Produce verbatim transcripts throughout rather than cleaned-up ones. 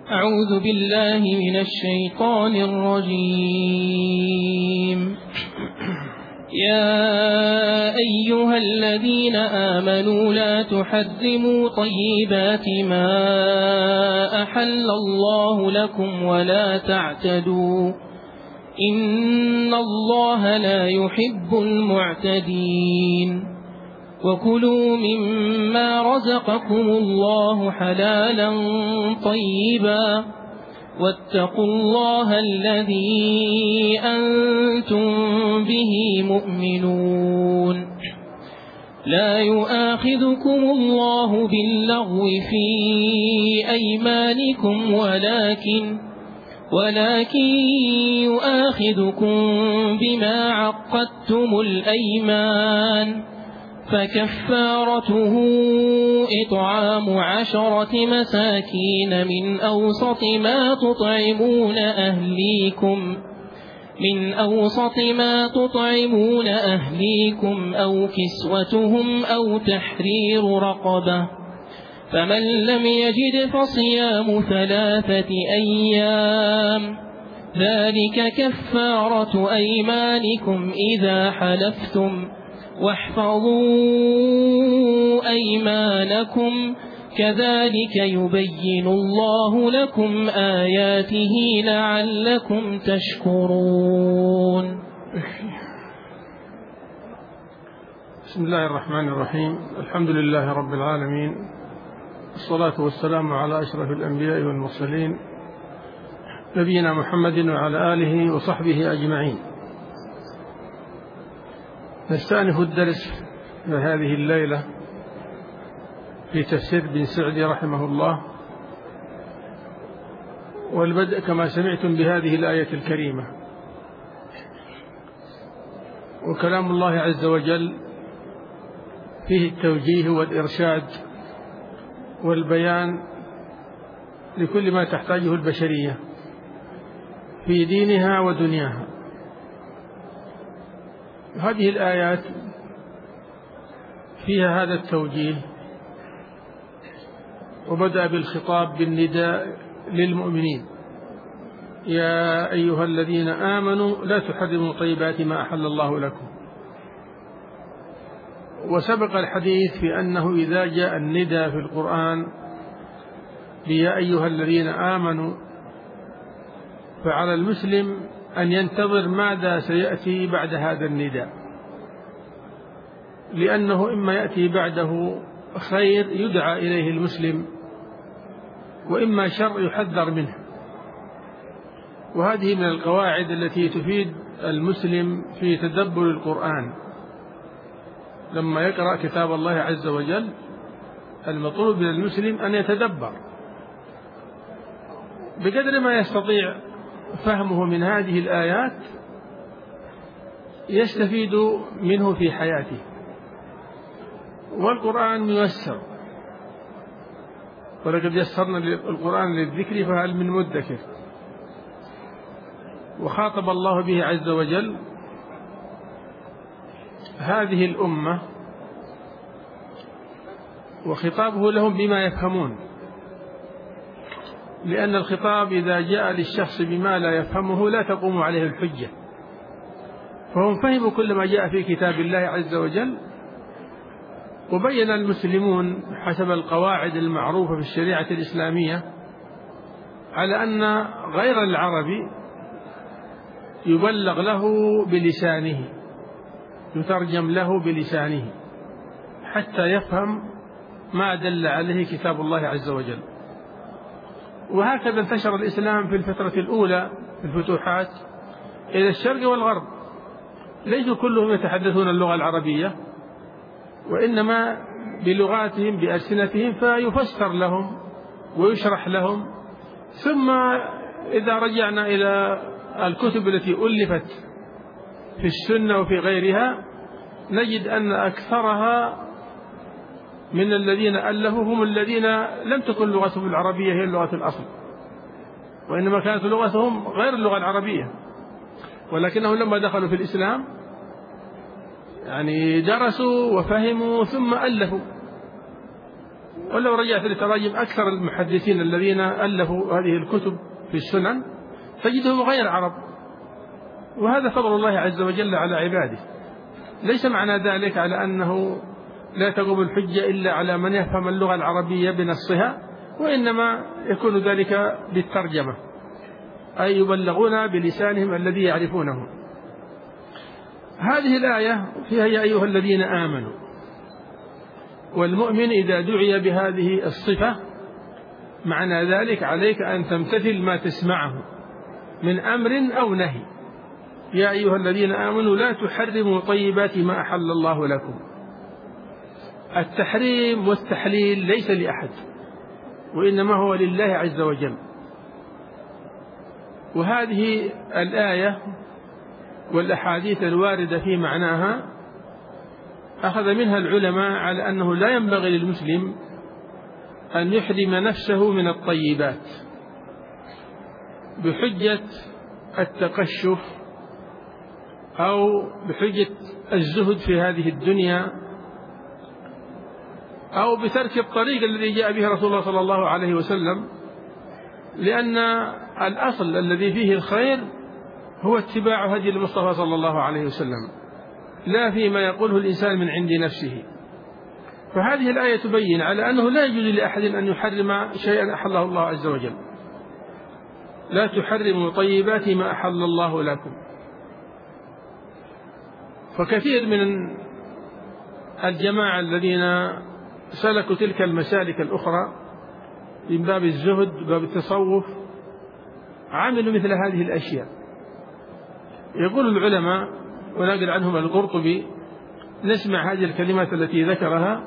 أعوذ بالله من الشيطان الرجيم. يا أيها الذين آمنوا لا تحرموا طيبات ما أحل الله لكم ولا تعتدوا إن الله لا يحب المعتدين. وكلوا مما رزقكم الله حلالا طيبا واتقوا الله الذي أنتم به مؤمنون. لا يؤاخذكم الله باللغو في أيمانكم ولكن ولكن يؤاخذكم بما عقدتم الأيمان، فكفارته إطعام عشرة مساكين من أوسط ما تطعمون أهليكم من أوسط ما تطعمون أهليكم أو كسوتهم أو تحرير رقبة، فمن لم يجد فصيام ثلاثة أيام، ذلك كفارة أيمانكم إذا حلفتم، واحفظوا أيمانكم، كذلك يبين الله لكم آياته لعلكم تشكرون. بسم الله الرحمن الرحيم. الحمد لله رب العالمين، الصلاة والسلام على أشرف الأنبياء والمرسلين نبينا محمد وعلى آله وصحبه أجمعين. نستأنف الدرس هذه الليلة في تفسير بن سعدي رحمه الله، والبدء كما سمعتم بهذه الآية الكريمة. وكلام الله عز وجل فيه التوجيه والإرشاد والبيان لكل ما تحتاجه البشرية في دينها ودنياها. هذه الآيات فيها هذا التوجيه، وبدأ بالخطاب بالنداء للمؤمنين: يا أيها الذين آمنوا لا تحرموا طيبات ما أحل الله لكم. وسبق الحديث في أنه إذا جاء النداء في القرآن يا أيها الذين آمنوا فعلى المسلم أن ينتظر ماذا سيأتي بعد هذا النداء، لأنه إما يأتي بعده خير يدعى إليه المسلم، وإما شر يحذر منه. وهذه من القواعد التي تفيد المسلم في تدبر القرآن. لما يقرأ كتاب الله عز وجل المطلوب من المسلم أن يتدبر بقدر ما يستطيع فهمه من هذه الآيات، يستفيد منه في حياته. والقرآن ميسر، ولقد يسرنا القرآن للذكر فهل من مدكر. وخاطب الله به عز وجل هذه الأمة، وخطابه لهم بما يفهمون، لأن الخطاب إذا جاء للشخص بما لا يفهمه لا تقوم عليه الحجة. فهم فهموا كل ما جاء في كتاب الله عز وجل، وبين المسلمون حسب القواعد المعروفة في الشريعة الإسلامية على أن غير العربي يبلغ له بلسانه، يترجم له بلسانه حتى يفهم ما دل عليه كتاب الله عز وجل. وهكذا انتشر الإسلام في الفترة الأولى في الفتوحات إلى الشرق والغرب. ليسوا كلهم يتحدثون اللغة العربية، وإنما بلغاتهم بألسنتهم، فيفسر لهم ويشرح لهم. ثم إذا رجعنا إلى الكتب التي ألفت في السنة وفي غيرها نجد أن أكثرها من الذين ألفوا هم الذين لم تكن لغتهم العربية هي اللغة الأصل، وإنما كانت لغتهم غير اللغة العربية، ولكنهم لما دخلوا في الإسلام يعني درسوا وفهموا ثم ألفوا. ولو رجعت لتراجم أكثر المحدثين الذين ألفوا هذه الكتب في السنن تجدهم غير عرب، وهذا فضل الله عز وجل على عباده. ليس معنى ذلك على أنه لا تقوم الحجة إلا على من يفهم اللغة العربية بنصها، وإنما يكون ذلك بالترجمة، أي يبلغون بلسانهم الذي يعرفونه. هذه الآية فيها يا أيها الذين آمنوا، والمؤمن إذا دعي بهذه الصفة معنى ذلك عليك أن تمتثل ما تسمعه من أمر أو نهي. يا أيها الذين آمنوا لا تحرموا طيبات ما أحل الله لكم. التحريم والتحليل ليس لأحد، وإنما هو لله عز وجل. وهذه الآية والأحاديث الواردة في معناها أخذ منها العلماء على أنه لا ينبغي للمسلم أن يحرم نفسه من الطيبات بحجة التقشف أو بحجة الزهد في هذه الدنيا أو بترك الطريق الذي جاء به رسول الله صلى الله عليه وسلم، لأن الأصل الذي فيه الخير هو اتباع هدي المصطفى صلى الله عليه وسلم، لا فيما يقوله الإنسان من عند نفسه. فهذه الآية تبين على أنه لا يجوز لأحد أن يحرم شيئا أحله الله عز وجل. لا تحرموا طيبات ما أحل الله لكم. فكثير من الجماعة الذين سلكوا تلك المسالك الأخرى من باب الزهد باب التصوف عملوا مثل هذه الأشياء. يقول العلماء ونقل عنهم القرطبي، نسمع هذه الكلمات التي ذكرها.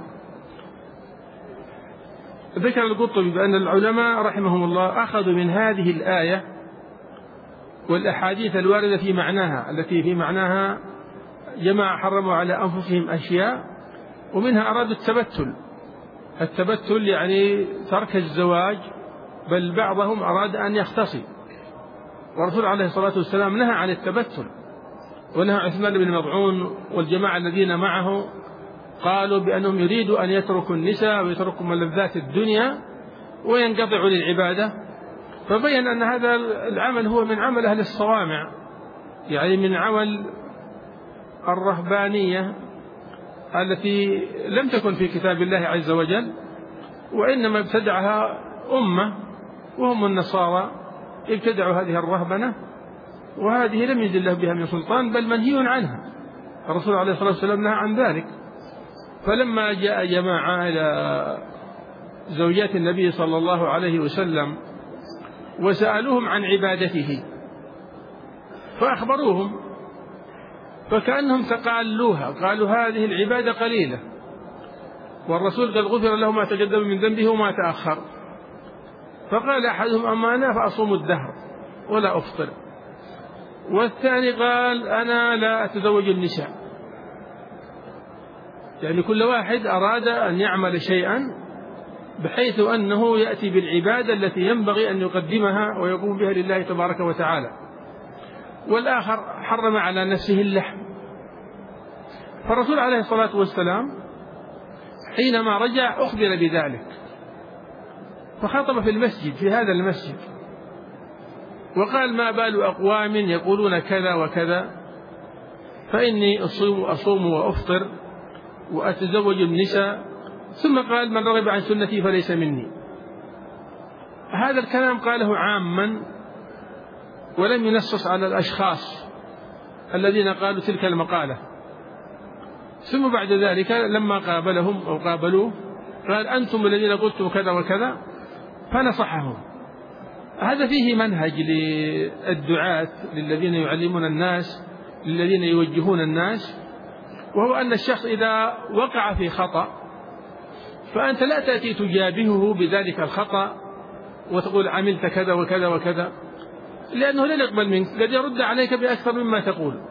ذكر القرطبي بأن العلماء رحمهم الله أخذوا من هذه الآية والأحاديث الواردة في معناها، التي في معناها جماعة حرموا على أنفسهم أشياء، ومنها أرادوا التبتل. التبتل يعني ترك الزواج، بل بعضهم أراد أن يختصي، والرسول عليه الصلاة والسلام نهى عن التبتل، ونهى عثمان بن مضعون والجماعة الذين معه قالوا بأنهم يريدوا أن يتركوا النساء ويتركوا ملذات الدنيا وينقطعوا للعبادة. فبين أن هذا العمل هو من عمل أهل الصوامع، يعني من عمل الرهبانية التي لم تكن في كتاب الله عز وجل، وإنما ابتدعها أمة وهم النصارى، ابتدعوا هذه الرهبنة، وهذه لم ينزل له بها من سلطان بل منهي عنها. الرسول عليه الصلاة والسلام نهى عن ذلك. فلما جاء جماعة إلى زوجات النبي صلى الله عليه وسلم وسألوهم عن عبادته فأخبروهم، فكأنهم تقالوها، قالوا هذه العبادة قليلة، والرسول قد غفر له ما تقدم من ذنبه وما تأخر. فقال أحدهم أما أنا فأصوم الدهر ولا أفطر، والثاني قال أنا لا أتزوج النساء. يعني كل واحد أراد أن يعمل شيئا بحيث أنه يأتي بالعبادة التي ينبغي أن يقدمها ويقوم بها لله تبارك وتعالى. والآخر حرم على نفسه اللحم. فالرسول عليه الصلاة والسلام حينما رجع أخبر بذلك، فخطب في المسجد، في هذا المسجد، وقال ما بال أقوام يقولون كذا وكذا، فإني أصوم, أصوم وأفطر وأتزوج النساء، ثم قال من رغب عن سنتي فليس مني. هذا الكلام قاله عاما ولم ينصص على الأشخاص الذين قالوا تلك المقالة. ثم بعد ذلك لما قابلهم أو قابلوه قال أنتم الذين قلتم كذا وكذا، فنصحهم. هذا فيه منهج للدعاة، للذين يعلمون الناس، للذين يوجهون الناس، وهو أن الشخص إذا وقع في خطأ فأنت لا تأتي تجابهه بذلك الخطأ وتقول عملت كذا وكذا وكذا، لأنه لا يقبل منك، قد يرد عليك بأكثر مما تقول.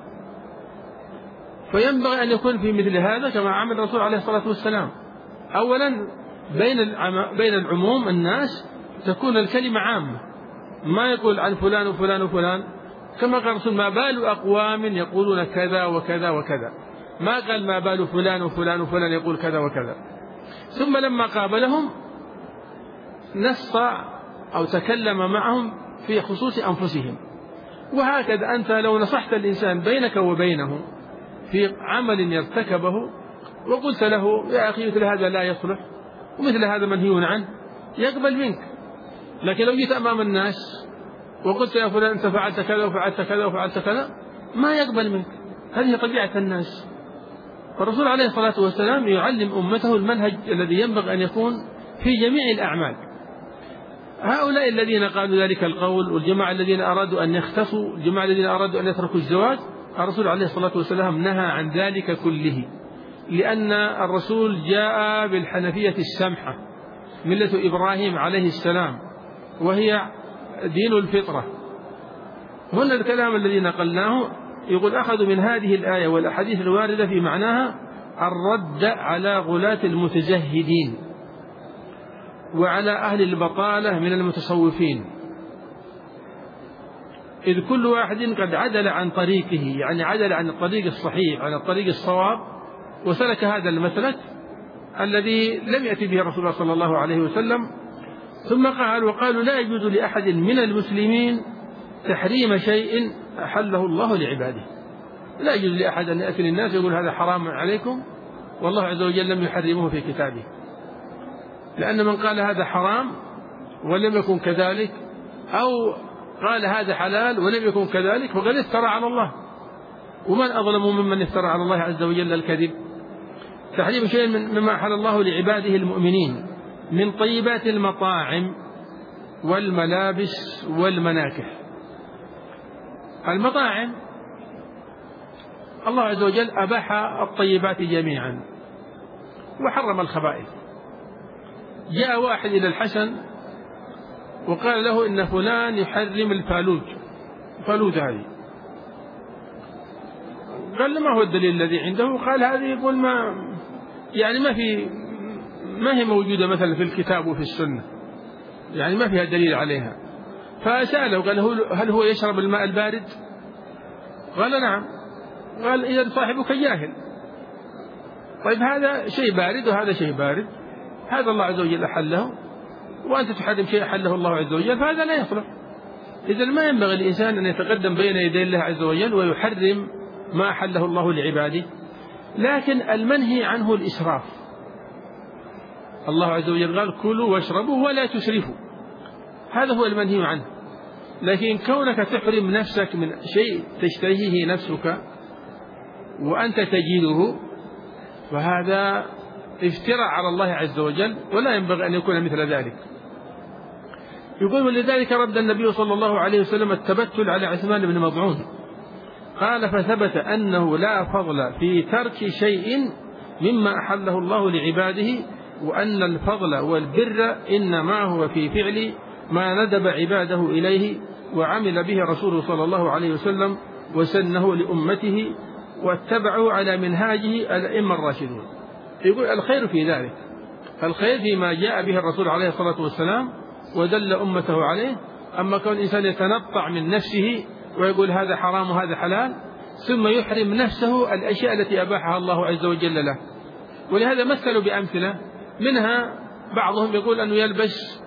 فينبغي أن يكون في مثل هذا كما عمل الرسول عليه الصلاة والسلام. أولا بين بين العموم الناس تكون الكلمة عامة، ما يقول عن فلان وفلان وفلان، كما قال الرسول ما بال أقوام يقولون كذا وكذا وكذا، ما قال ما بال فلان وفلان وفلان يقول كذا وكذا. ثم لما قابلهم نص أو تكلم معهم في خصوص أنفسهم. وهكذا أنت لو نصحت الإنسان بينك وبينه في عمل يرتكبه وقلت له يا أخي مثل هذا لا يصلح ومثل هذا منهي عنه، يقبل منك. لكن لو جيت أمام الناس وقلت يا فلان أنت فعلت كذا وفعلت كذا وفعلت كذا، ما يقبل منك. هذه طبيعة الناس. فالرسول عليه الصلاة والسلام يعلم أمته المنهج الذي ينبغي أن يكون في جميع الأعمال. هؤلاء الذين قالوا ذلك القول والجماعة الذين أرادوا أن يختصوا، الجماعة الذين أرادوا أن يتركوا الزواج، الرسول عليه الصلاة والسلام نهى عن ذلك كله، لأن الرسول جاء بالحنفية السمحة ملة إبراهيم عليه السلام، وهي دين الفطرة. هنا الكلام الذي نقلناه يقول أخذوا من هذه الآية والأحاديث الواردة في معناها الرد على غلاة المتزهدين وعلى أهل البطالة من المتصوفين، إذ كل واحد قد عدل عن طريقه، يعني عدل عن الطريق الصحيح عن الطريق الصواب وسلك هذا المسلك الذي لم يأتي به رسول الله صلى الله عليه وسلم. ثم قال وقالوا لا يجوز لأحد من المسلمين تحريم شيء أحله الله لعباده. لا يجوز لأحد أن يأتي للناس يقول هذا حرام عليكم والله عز وجل لم يحرمه في كتابه، لأن من قال هذا حرام ولم يكن كذلك أو قال هذا حلال ولم يكن كذلك فقد افترى على الله، ومن أظلم ممن افترى على الله عز وجل الكذب. تحريم شيء مما أحل الله لعباده المؤمنين من طيبات المطاعم والملابس والمناكح. المطاعم الله عز وجل أباح الطيبات جميعا وحرم الخبائث. جاء واحد إلى الحسن وقال له إن فلان يحرم الفالوج، فالوج هذه. قال ما هو الدليل الذي عنده؟ قال هذه يقول ما يعني ما في ما هي موجودة مثلا في الكتاب وفي السنة، يعني ما فيها دليل عليها. فسأله قال هل هو يشرب الماء البارد؟ قال نعم. قال إذا صاحبك جاهل. طيب هذا شيء بارد وهذا شيء بارد، هذا الله عز وجل أحله وأنت تحرم شيء أحله الله عز وجل، فهذا لا يصلح. إذا ما ينبغي الإنسان أن يتقدم بين يدي الله عز وجل ويحرم ما أحله الله لعباده. لكن المنهي عنه الإسراف. الله عز وجل قال كلوا واشربوا ولا تسرفوا، هذا هو المنهي عنه. لكن كونك تحرم نفسك من شيء تشتهيه نفسك وأنت تجده فهذا افتراء على الله عز وجل، ولا ينبغي أن يكون مثل ذلك. يقول ولذلك رد النبي صلى الله عليه وسلم التبتل على عثمان بن مظعون، قال فثبت أنه لا فضل في ترك شيء مما أحله الله لعباده، وأن الفضل والبر إنما هو في فعل ما ندب عباده إليه وعمل به رسوله صلى الله عليه وسلم وسنه لأمته واتبعوا على منهاجه الأئمة الراشدون. يقول الخير في ذلك، الخير فيما جاء به الرسول عليه الصلاة والسلام ودل أمته عليه. أما كون الإنسان يتنطع من نفسه ويقول هذا حرام وهذا حلال ثم يحرم نفسه الأشياء التي أباحها الله عز وجل له. ولهذا مثلوا بأمثلة، منها بعضهم يقول أنه يلبس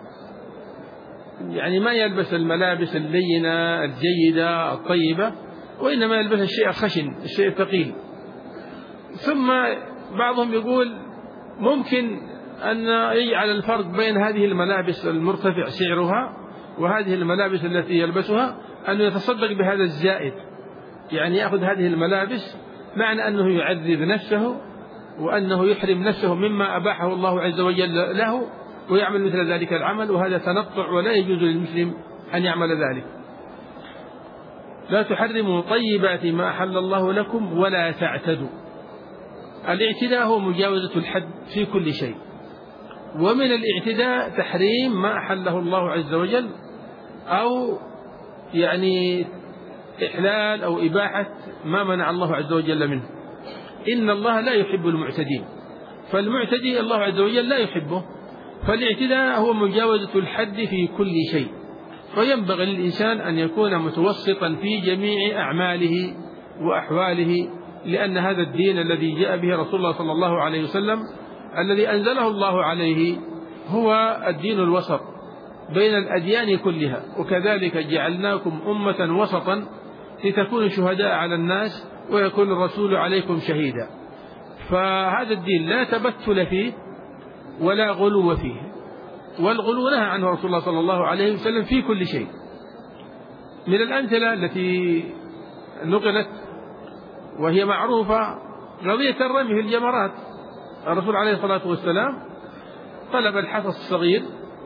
يعني ما يلبس الملابس اللينة الجيدة الطيبة، وإنما يلبس الشيء الخشن الشيء الثقيل. ثم بعضهم يقول ممكن أن يجعل الفرق بين هذه الملابس المرتفع سعرها وهذه الملابس التي يلبسها أنه يتصدق بهذا الزائد، يعني يأخذ هذه الملابس معنى أنه يعذب نفسه وأنه يحرم نفسه مما أباحه الله عز وجل له ويعمل مثل ذلك العمل، وهذا تنطع ولا يجوز للمسلم أن يعمل ذلك. لا تحرموا طيبات ما أحل الله لكم ولا تعتدوا. الاعتداء هو مجاوزة الحد في كل شيء، ومن الاعتداء تحريم ما أحله الله عز وجل أو يعني إحلال أو إباحة ما منع الله عز وجل منه. إن الله لا يحب المعتدين، فالمعتدي الله عز وجل لا يحبه. فالاعتداء هو مجاوزة الحد في كل شيء، فينبغي للإنسان أن يكون متوسطا في جميع أعماله وأحواله، لأن هذا الدين الذي جاء به رسول الله صلى الله عليه وسلم الذي أنزله الله عليه هو الدين الوسط بين الأديان كلها، وكذلك جعلناكم أمة وسطا لتكونوا شهداء على الناس ويكون الرسول عليكم شهيدا. فهذا الدين لا تبتل فيه ولا غلو فيه، والغلو نهى عنه رسول الله صلى الله عليه وسلم في كل شيء. من الأمثلة التي نقلت وهي معروفة قضية الرمي في الجمرات. الرسول عليه الصلاة والسلام طلب الحصى الصغير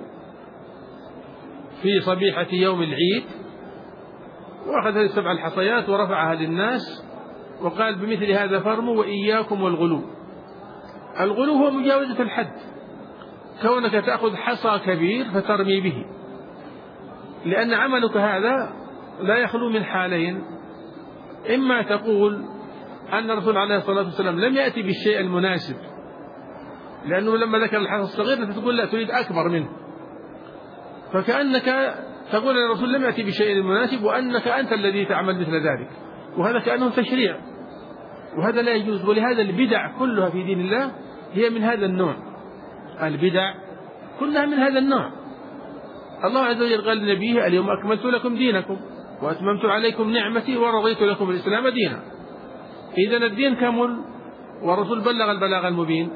في صبيحة يوم العيد وأخذ هذه السبع الحصيات ورفعها للناس وقال بمثل هذا فرموا وإياكم والغلو. الغلو هو مجاوزة الحد، كونك تأخذ حصى كبير فترمي به، لأن عملك هذا لا يخلو من حالين: إما تقول أن الرسول عليه الصلاة والسلام لم يأتي بالشيء المناسب، لأنه لما ذكر الحصى الصغير تقول لا تريد أكبر منه، فكأنك تقول أن الرسول لم يأتي بالشيء المناسب وأنك أنت الذي تعمل مثل ذلك، وهذا كأنه تشريع، وهذا لا يجوز. ولهذا البدع كلها في دين الله هي من هذا النوع، البدع كلها من هذا النوع. الله عز وجل قال لنبيه: اليوم أكملت لكم دينكم وأتممت عليكم نعمتي ورضيت لكم الإسلام دينا. إذن الدين كمل والرسول بلغ البلاغ المبين.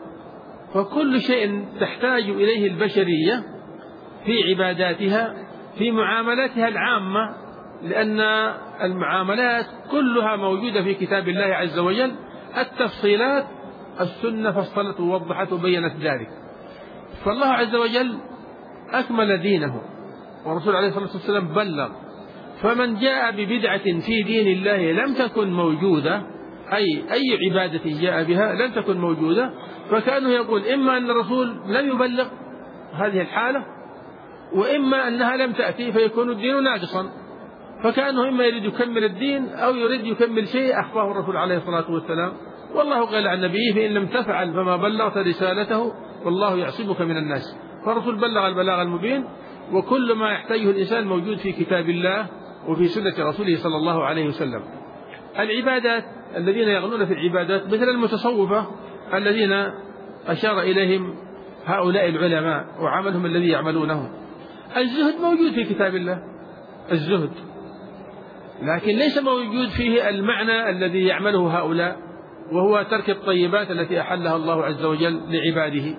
فكل شيء تحتاج إليه البشرية في عباداتها في معاملاتها العامة، لأن المعاملات كلها موجودة في كتاب الله عز وجل، التفصيلات السنة فصلت ووضحت وبينت ذلك. فالله عز وجل أكمل دينه والرسول عليه الصلاة والسلام بلغ. فمن جاء ببدعة في دين الله لم تكن موجودة، أي أي عبادة جاء بها لم تكن موجودة، فكأنه يقول إما أن الرسول لم يبلغ هذه الحالة، وإما أنها لم تأتي فيكون الدين ناقصا. فكأنه إما يريد يكمل الدين أو يريد يكمل شيء أخفاه الرسول عليه الصلاة والسلام. والله قال عن نبيه: فإن لم تفعل فما بلغت رسالته والله يعصمك من الناس. فالرسول بلغ البلاغ المبين، وكل ما يحتاجه الإنسان موجود في كتاب الله وفي سنة رسوله صلى الله عليه وسلم. العبادات، الذين يغلون في العبادات مثل المتصوفة الذين أشار إليهم هؤلاء العلماء وعملهم الذي يعملونه. الزهد موجود في كتاب الله، الزهد، لكن ليس موجود فيه المعنى الذي يعمله هؤلاء، وهو ترك الطيبات التي أحلها الله عز وجل لعباده.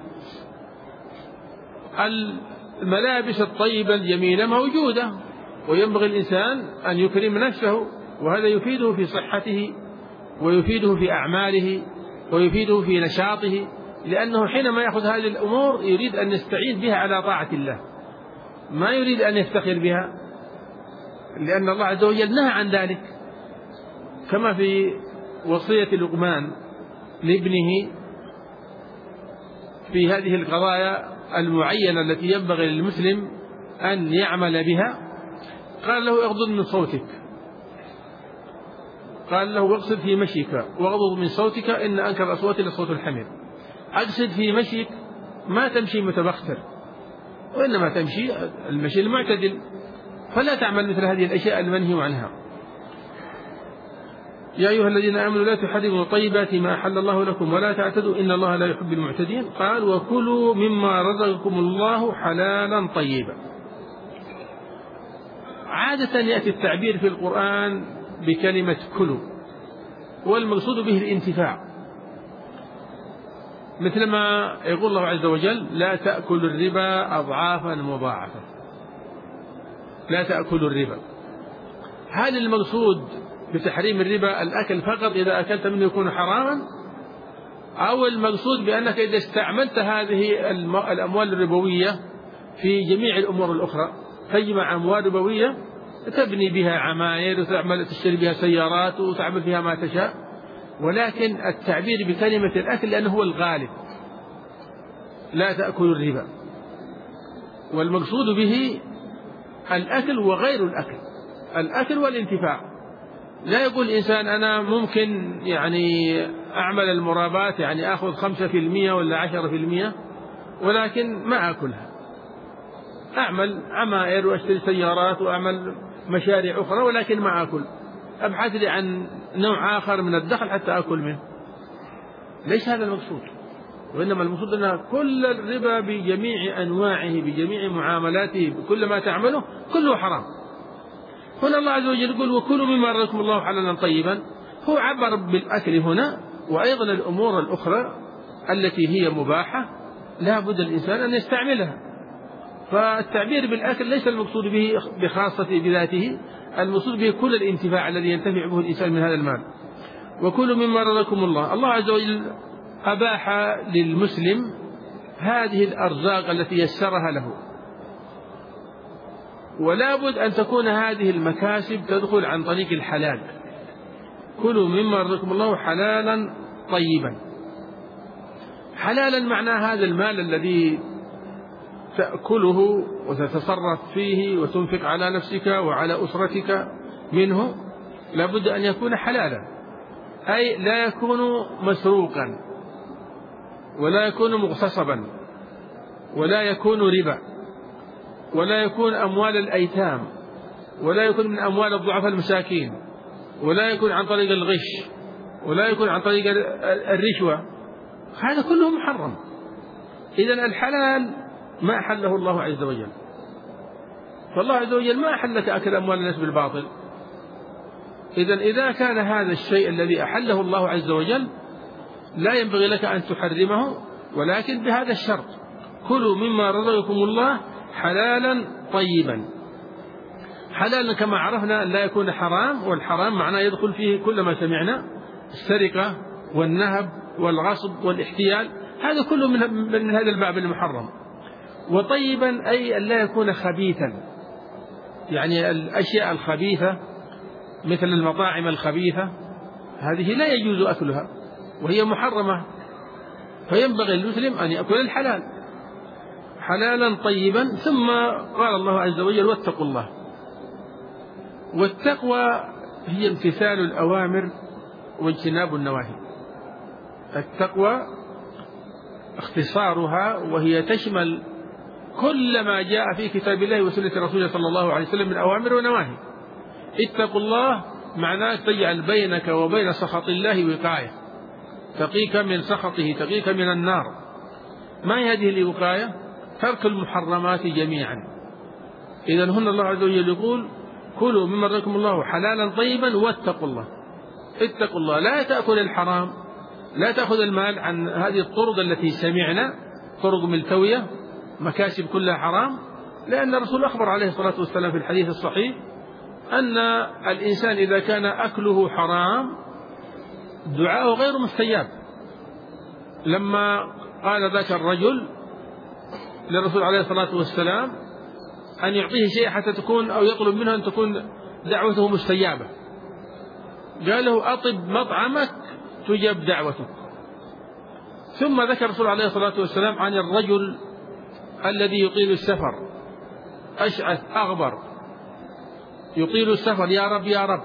الملابس الطيبة الجميلة موجودة، وينبغي الإنسان أن يكرم نفسه، وهذا يفيده في صحته ويفيده في أعماله ويفيده في نشاطه، لأنه حينما يأخذ هذه الأمور يريد أن يستعين بها على طاعة الله، ما يريد أن يفتخر بها، لأن الله عز وجل نهى عن ذلك، كما في وصية لقمان لابنه في هذه القضايا المعينة التي ينبغي للمسلم أن يعمل بها. قال له: اغضض من صوتك، قال له: واقصد في مشيك واغضض من صوتك إن أنكر الأصوات لصوت الحمير. أقصد في مشيك، ما تمشي متبختر، وإنما تمشي المشي المعتدل، فلا تعمل مثل هذه الأشياء المنهي عنها. يا أيها الذين آمنوا لا تحرموا طيبات ما أحل الله لكم ولا تعتدوا إن الله لا يحب المعتدين. قال: وكلوا مما رزقكم الله حلالا طيبا. عادة يأتي التعبير في القرآن بكلمة كلوا، والمقصود به الانتفاع، مثلما يقول الله عز وجل: لا تأكلوا الربا أضعافا مضاعفة، لا تأكلوا الربا. هل المقصود بتحريم الربا الأكل فقط إذا أكلت منه يكون حراما، أو المقصود بأنك إذا استعملت هذه الأموال الربوية في جميع الأمور الأخرى، تجمع أموال ربوية تبني بها عماير وتعمل تشتري بها سيارات وتعمل فيها ما تشاء، ولكن التعبير بكلمة الأكل لأنه هو الغالب، لا تأكلوا الربا، والمقصود به الأكل وغير الأكل، الأكل والانتفاع. لا يقول الإنسان أنا ممكن يعني أعمل المرابات، يعني أخذ خمسة في المية ولا عشرة في المية ولكن ما أكلها، أعمل عمائر وأشتري سيارات وأعمل مشاريع أخرى ولكن ما أكل، أبحث لي عن نوع آخر من الدخل حتى أكل منه. ليس هذا المقصود. وإنما المقصود أن كل الربا بجميع أنواعه بجميع معاملاته بكل ما تعمله كله حرام. هنا الله عز وجل يقول وكلوا مما رزقكم الله حلالا طيبا، هو عبر بالأكل هنا، وأيضا الأمور الأخرى التي هي مباحة لا بد الإنسان أن يستعملها. فالتعبير بالأكل ليس المقصود به بخاصة بذاته، المقصود به كل الانتفاع الذي ينتفع به الإنسان من هذا المال. وكلوا مما رزقكم الله، الله عز وجل أباح للمسلم هذه الأرزاق التي يسرها له، ولا بد أن تكون هذه المكاسب تدخل عن طريق الحلال. كلوا مما رزقكم الله حلالا طيبا. حلالا معنى هذا المال الذي تأكله وتتصرف فيه وتنفق على نفسك وعلى أسرتك منه لا بد أن يكون حلالا، أي لا يكون مسروقا ولا يكون مغتصبا ولا يكون ربا ولا يكون أموال الأيتام ولا يكون من أموال الضعفاء المساكين ولا يكون عن طريق الغش ولا يكون عن طريق الرشوة، هذا كله محرم. إذن الحلال ما أحله الله عز وجل، فالله عز وجل ما أحل لك أكل أموال الناس بالباطل. إذن إذا كان هذا الشيء الذي أحله الله عز وجل لا ينبغي لك أن تحرمه، ولكن بهذا الشرط: كلوا مما رزقكم الله حلالا طيبا. حلالا كما عرفنا لا يكون حرام، والحرام معناه يدخل فيه كل ما سمعنا: السرقة والنهب والغصب والاحتيال، هذا كله من, من هذا الباب المحرم. وطيبا أي أن لا يكون خبيثا، يعني الأشياء الخبيثة مثل المطاعم الخبيثة هذه لا يجوز أكلها وهي محرمة، فينبغي المسلم أن يأكل الحلال حلالا طيبا. ثم قال الله عز وجل: واتقوا الله. والتقوى هي امتثال الأوامر واجتناب النواهي. التقوى اختصارها وهي تشمل كل ما جاء في كتاب الله وسنة رسوله صلى الله عليه وسلم من أوامر ونواهي. اتقوا الله معناه تجعل بينك وبين سخط الله وقاية، تقيك من سخطه، تقيك من النار. ما هي هذه الوقاية؟ ترك المحرمات جميعا. إذن هنا الله عز وجل يقول: كلوا مما رزقكم الله حلالا طيبا واتقوا الله. اتقوا الله، لا تأكل الحرام، لا تأخذ المال عن هذه الطرق التي سمعنا، طرق ملتوية مكاسب كلها حرام، لأن الرسول أخبر عليه الصلاة والسلام في الحديث الصحيح أن الإنسان إذا كان أكله حرام دعاءه غير مستجاب. لما قال ذاك الرجل للرسول عليه الصلاة والسلام أن يعطيه شيء حتى تكون أو يطلب منه أن تكون دعوته مستجابة، قال له: أطب مطعمك تجب دعوتك. ثم ذكر الرسول عليه الصلاة والسلام عن الرجل الذي يطيل السفر، أشعث أغبر، يطيل السفر، يا رب يا رب.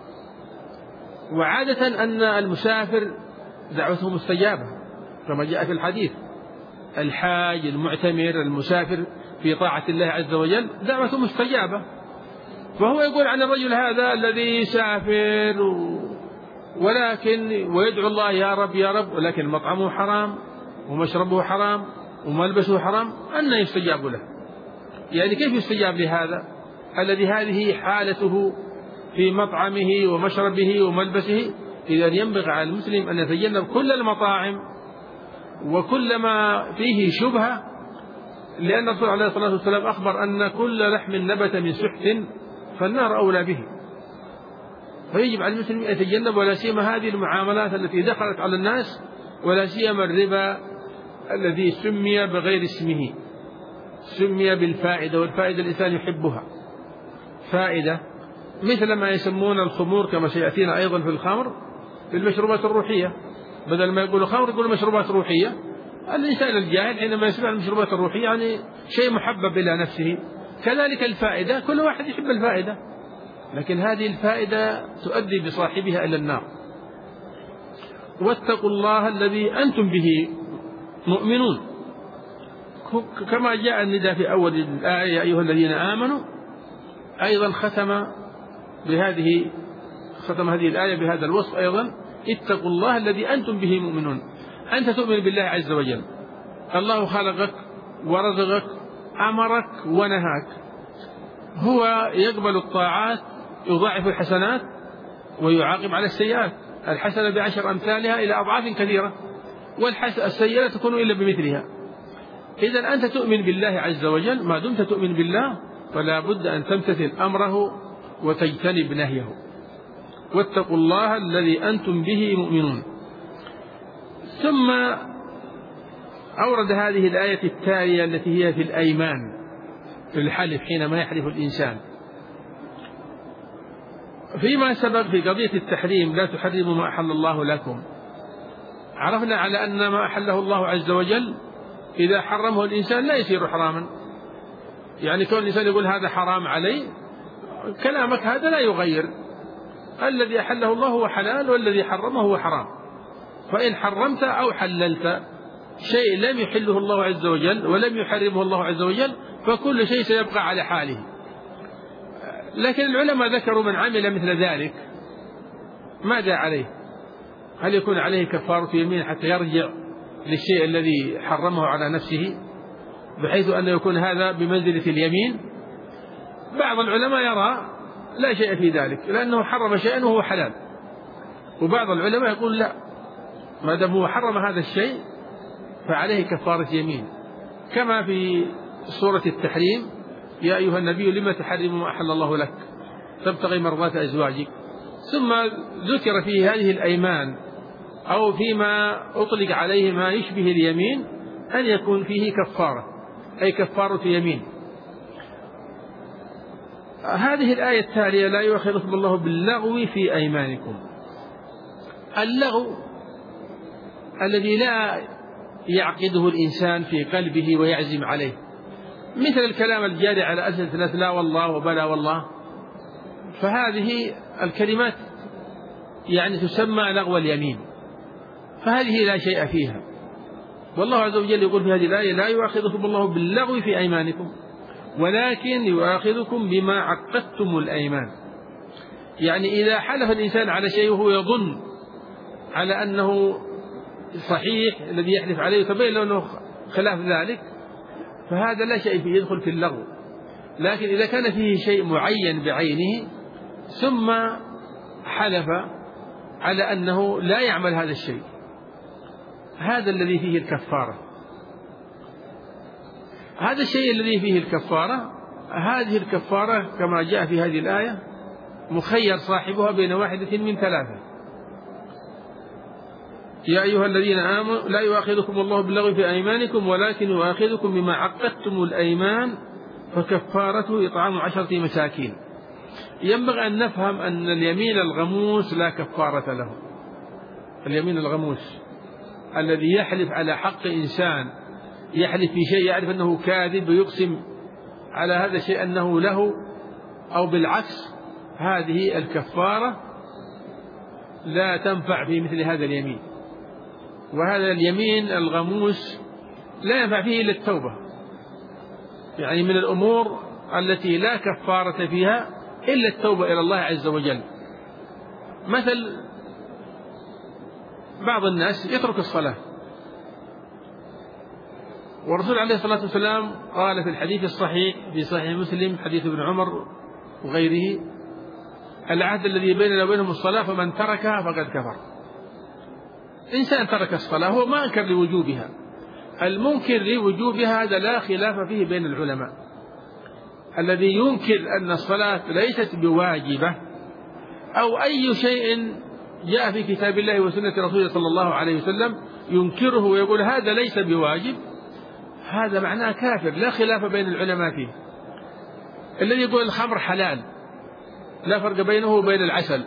وعادة أن المسافر دعوته مستجابة كما جاء في الحديث: الحاج المعتمر المسافر في طاعة الله عز وجل دعوته مستجابة. فهو يقول عن الرجل هذا الذي يسافر ولكن ويدعو الله يا رب يا رب، ولكن مطعمه حرام ومشربه حرام وملبسه حرام، أن يستجاب له؟ يعني كيف يستجاب لهذا الذي هذه حالته في مطعمه ومشربه وملبسه؟ إذا ينبغي على المسلم أن يتجنب كل المطاعم وكل ما فيه شبهة، لأن الرسول عليه الصلاة والسلام أخبر أن كل لحم نبت من سحت فالنار أولى به. فيجب على المسلم أن يتجنب، ولا سيما هذه المعاملات التي دخلت على الناس، ولا سيما الربا الذي سمي بغير اسمه، سمي بالفائدة، والفائدة الإنسان يحبها. فائدة مثل ما يسمون الخمور كما سيأتينا أيضا في الخمر في المشروبات الروحية، بدل ما يقولوا خمر يقولوا مشروبات روحية. الإنسان الجاهل حينما يسمع المشروبات الروحية يعني شيء محبب إلى نفسه. كذلك الفائدة، كل واحد يحب الفائدة، لكن هذه الفائدة تؤدي بصاحبها إلى النار. واتقوا الله الذي أنتم به مؤمنون، كما جاء النداء في أول الآية: يا أيها الذين آمنوا. أيضا ختم بهذه ختم هذه الآية بهذا الوصف أيضا: اتقوا الله الذي أنتم به مؤمنون، أنت تؤمن بالله عز وجل، الله خلقك ورزقك، أمرك ونهاك، هو يقبل الطاعات، يضاعف الحسنات ويعاقب على السيئات، الحسنة بعشر أمثالها إلى أضعاف كثيرة، والسيئة لا تكون إلا بمثلها. إذا أنت تؤمن بالله عز وجل، ما دمت تؤمن بالله فلا بد أن تمتثل أمره وتجتنب نهيه. واتقوا الله الذي أنتم به مؤمنون. ثم أورد هذه الآية التالية التي هي في الأيمان، في الحلف حينما يحلف الإنسان. فيما سبق في قضية التحريم لا تحرموا ما أحل الله لكم، عرفنا على أن ما أحله الله عز وجل إذا حرمه الإنسان لا يصير حراما. يعني كون الإنسان يقول هذا حرام علي، كلامك هذا لا يغير، الذي أحله الله هو حلال والذي حرمه هو حرام. فإن حرمت أو حللت شيء لم يحله الله عز وجل ولم يحرمه الله عز وجل فكل شيء سيبقى على حاله. لكن العلماء ذكروا من عمل مثل ذلك ماذا عليه؟ هل يكون عليه كفارة يمين حتى يرجع للشيء الذي حرمه على نفسه بحيث أن يكون هذا بمنزلة اليمين؟ بعض العلماء يرى لا شيء في ذلك لأنه حرم شيئا وهو حلال، وبعض العلماء يقول لا، ما دام هو حرم هذا الشيء فعليه كفارة يمين، كما في سورة التحريم: يا أيها النبي لما تحرم ما أحل الله لك تبتغي مرضات أزواجك. ثم ذكر في هذه الأيمان أو فيما أطلق عليه ما يشبه اليمين أن يكون فيه كفارة، أي كفارة يمين. هذه الآية التالية: لا يؤاخذكم الله باللغو في أيمانكم. اللغو الذي لا يعقده الإنسان في قلبه ويعزم عليه، مثل الكلام الجاري على أساس لا والله وبلا والله، فهذه الكلمات يعني تسمى لغو اليمين، فهذه لا شيء فيها. والله عز وجل يقول في هذه الآية: لا يؤاخذكم الله باللغو في أيمانكم ولكن يؤاخذكم بما عقدتم الأيمان. يعني إذا حلف الإنسان على شيء وهو يظن على أنه صحيح الذي يحلف عليه وتبين له أنه خلاف ذلك فهذا لا شيء فيه، يدخل في اللغو. لكن إذا كان فيه شيء معين بعينه ثم حلف على أنه لا يعمل هذا الشيء، هذا الذي فيه الكفارة. هذا الشيء الذي فيه الكفارة، هذه الكفارة كما جاء في هذه الآية مخير صاحبها بين واحدة من ثلاثة: يا أيها الذين آمنوا لا يؤاخذكم الله باللغو في أيمانكم ولكن يؤاخذكم بما عقدتم الأيمان فكفارته إطعام عشرة مساكين. ينبغي أن نفهم أن اليمين الغموس لا كفارة له. اليمين الغموس الذي يحلف على حق إنسان، يحلف في شيء يعرف أنه كاذب ويقسم على هذا الشيء أنه له أو بالعكس، هذه الكفارة لا تنفع في مثل هذا اليمين. وهذا اليمين الغموس لا ينفع فيه إلا التوبة، يعني من الأمور التي لا كفارة فيها إلا التوبة إلى الله عز وجل. مثل بعض الناس يترك الصلاة، والرسول عليه الصلاة والسلام قال في الحديث الصحيح في صحيح مسلم حديث ابن عمر وغيره: العهد الذي بيننا وبينهم الصلاة فمن تركها فقد كفر. إنسان ترك الصلاة هو ما أنكر لوجوبها، المنكر لوجوبها هذا لا خلاف فيه بين العلماء. الذي ينكر أن الصلاة ليست بواجبة أو أي شيء جاء في كتاب الله وسنة رسوله صلى الله عليه وسلم ينكره ويقول هذا ليس بواجب، هذا معناه كافر لا خلاف بين العلماء فيه. الذي يقول الخمر حلال لا فرق بينه وبين العسل،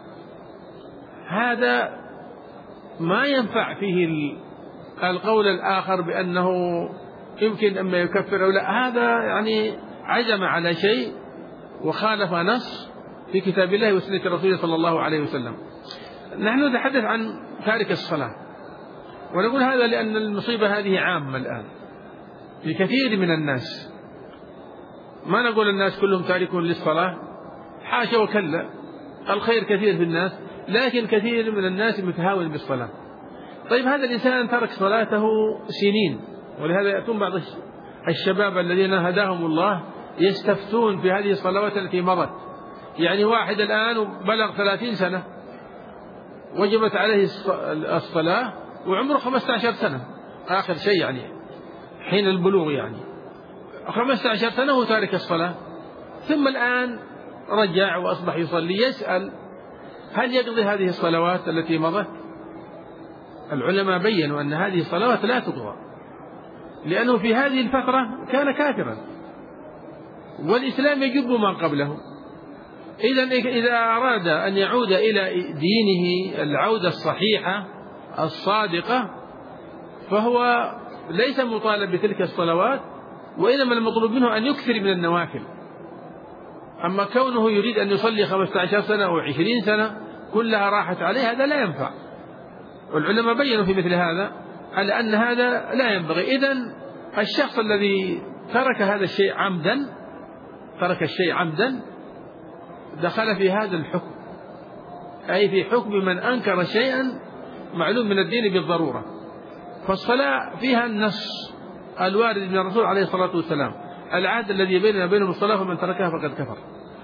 هذا ما ينفع فيه القول الآخر بأنه يمكن أما يكفر أو لا، هذا يعني عزم على شيء وخالف نص في كتاب الله وسنة رسوله صلى الله عليه وسلم. نحن نتحدث عن تارك الصلاة، ونقول هذا لأن المصيبة هذه عامة الآن في كثير من الناس. ما نقول الناس كلهم تاركون للصلاة، حاشا وكلا، الخير كثير في الناس، لكن كثير من الناس متهاون بالصلاة. طيب هذا الإنسان ترك صلاته سنين، ولهذا يأتون بعض الشباب الذين هداهم الله يستفتون في هذه الصلوات التي مضت. يعني واحد الآن بلغ ثلاثين سنة وجبت عليه الصلاة وعمره خمسة عشر سنة آخر شيء، يعني حين البلوغ، يعني خمسة عشر سنة هو تارك الصلاة، ثم الآن رجع وأصبح يصلي. يسأل هل يقضي هذه الصلوات التي مضت؟ العلماء بيّنوا أن هذه الصلوات لا تقضى، لأنه في هذه الفترة كان كافرا والإسلام يجب ما قبله. إذن إذا أراد أن يعود إلى دينه العودة الصحيحة الصادقة فهو ليس مطالب بتلك الصلوات، وإنما المطلوب منه أن يكثر من النوافل. أما كونه يريد أن يصلي خمسة عشر سنة أو عشرين سنة كلها راحت عليه، هذا لا ينفع. والعلماء بيّنوا في مثل هذا على أن هذا لا ينبغي. إذن الشخص الذي ترك هذا الشيء عمدا ترك الشيء عمدا دخل في هذا الحكم، أي في حكم من أنكر شيئا معلوم من الدين بالضرورة. فالصلاة فيها النص الوارد من الرسول عليه الصلاة والسلام: العهد الذي بيننا وبينهم الصلاة فمن تركها فقد كفر.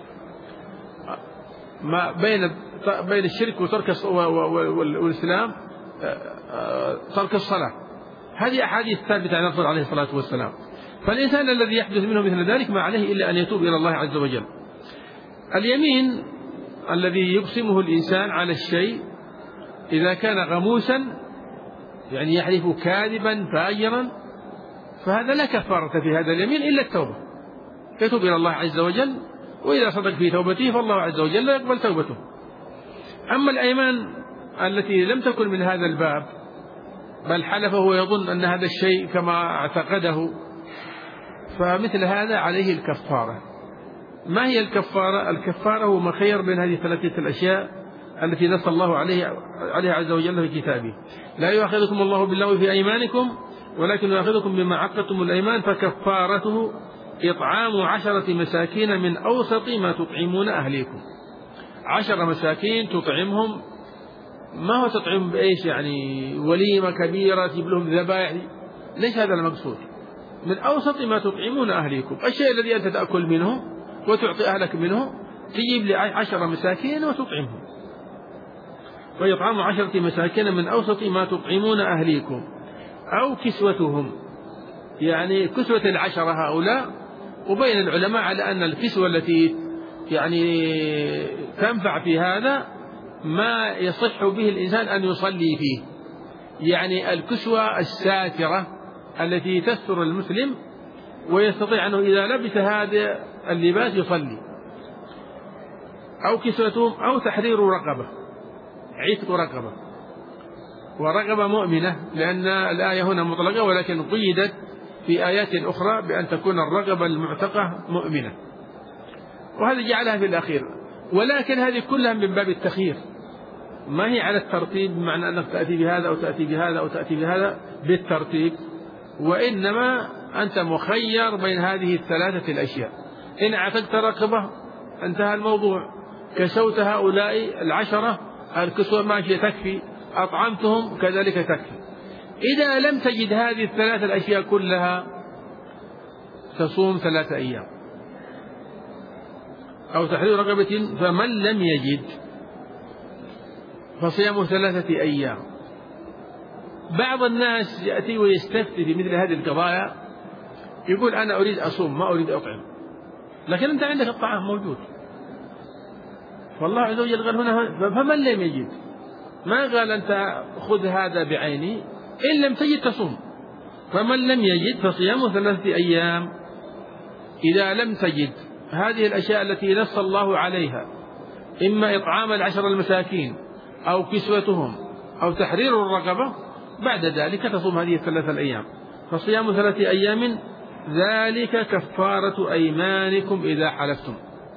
ما بين بين الشرك وترك والإسلام ترك الصلاة. هذه أحاديث ثابتة عن الرسول عليه الصلاة والسلام. فالإنسان الذي يحدث منه مثل ذلك ما عليه إلا أن يتوب إلى الله عز وجل. اليمين الذي يقسمه الإنسان على الشيء إذا كان غموسا، يعني يحلف كاذبا فاجرا، فهذا لا كفارة في هذا اليمين إلا التوبة، يتوب إلى الله عز وجل، وإذا صدق في توبته فالله عز وجل لا يقبل توبته. أما الأيمان التي لم تكن من هذا الباب بل حلف وهو يظن أن هذا الشيء كما اعتقده، فمثل هذا عليه الكفارة. ما هي الكفارة؟ الكفارة هو مخير بين هذه الثلاثة الأشياء التي نص الله عليه عليها عز وجل في كتابه: لا يؤاخذكم الله باللغو في أيمانكم ولكن يؤاخذكم بما عقدتم الأيمان فكفارته إطعام عشرة مساكين من أوسط ما تطعمون أهليكم. عشر مساكين تطعمهم، ما هو تطعم بإيش؟ يعني وليمة كبيرة تجيب لهم ذبائح، ليس هذا المقصود. من أوسط ما تطعمون أهليكم، الشيء الذي أنت تأكل منه وتعطي أهلك منه، تجيب لي عشر مساكين وتطعمهم. ويطعم عشرة مساكين من أوسط ما تطعمون أهليكم أو كسوتهم، يعني كسوة العشرة هؤلاء. وبين العلماء على أن الكسوة التي يعني تنفع في هذا ما يصح به الإنسان أن يصلي فيه، يعني الكسوة الساترة التي تستر المسلم ويستطيع أنه إذا لبس هذا اللباس يصلي. أو كسوتهم أو تحرير رقبة، عتق رقبة، ورقبة مؤمنة، لأن الآية هنا مطلقة ولكن قيدت في آيات أخرى بأن تكون الرقبة المعتقة مؤمنة، وهذا جعلها في الأخير. ولكن هذه كلها من باب التخيير، ما هي على الترتيب، بمعنى أنك تأتي بهذا أو تأتي بهذا أو تأتي بهذا بالترتيب، وإنما أنت مخير بين هذه الثلاثة الأشياء. إن اعتقت رقبة انتهى الموضوع، كسوت هؤلاء العشرة الكسوة ماشية تكفي، أطعمتهم كذلك تكفي. إذا لم تجد هذه الثلاثة الأشياء كلها تصوم ثلاثة أيام أو تحرير رقبة، فمن لم يجد فصيام ثلاثة أيام. بعض الناس يأتي ويستفتي في مثل هذه القضايا، يقول أنا أريد أصوم ما أريد أطعم، لكن أنت عندك الطعام موجود، والله عز وجل قال هنا فمن لم يجد، ما قال أنت خذ هذا بعيني، إن لم تجد تصوم. فمن لم يجد فصيام ثلاثة أيام. إذا لم تجد هذه الأشياء التي نص الله عليها، إما إطعام العشر المساكين أو كسوتهم أو تحرير الرقبة، بعد ذلك تصوم هذه الثلاثة الأيام. فصيام ثلاثة أيام ذلك كفارة أيمانكم إذا حلفتم.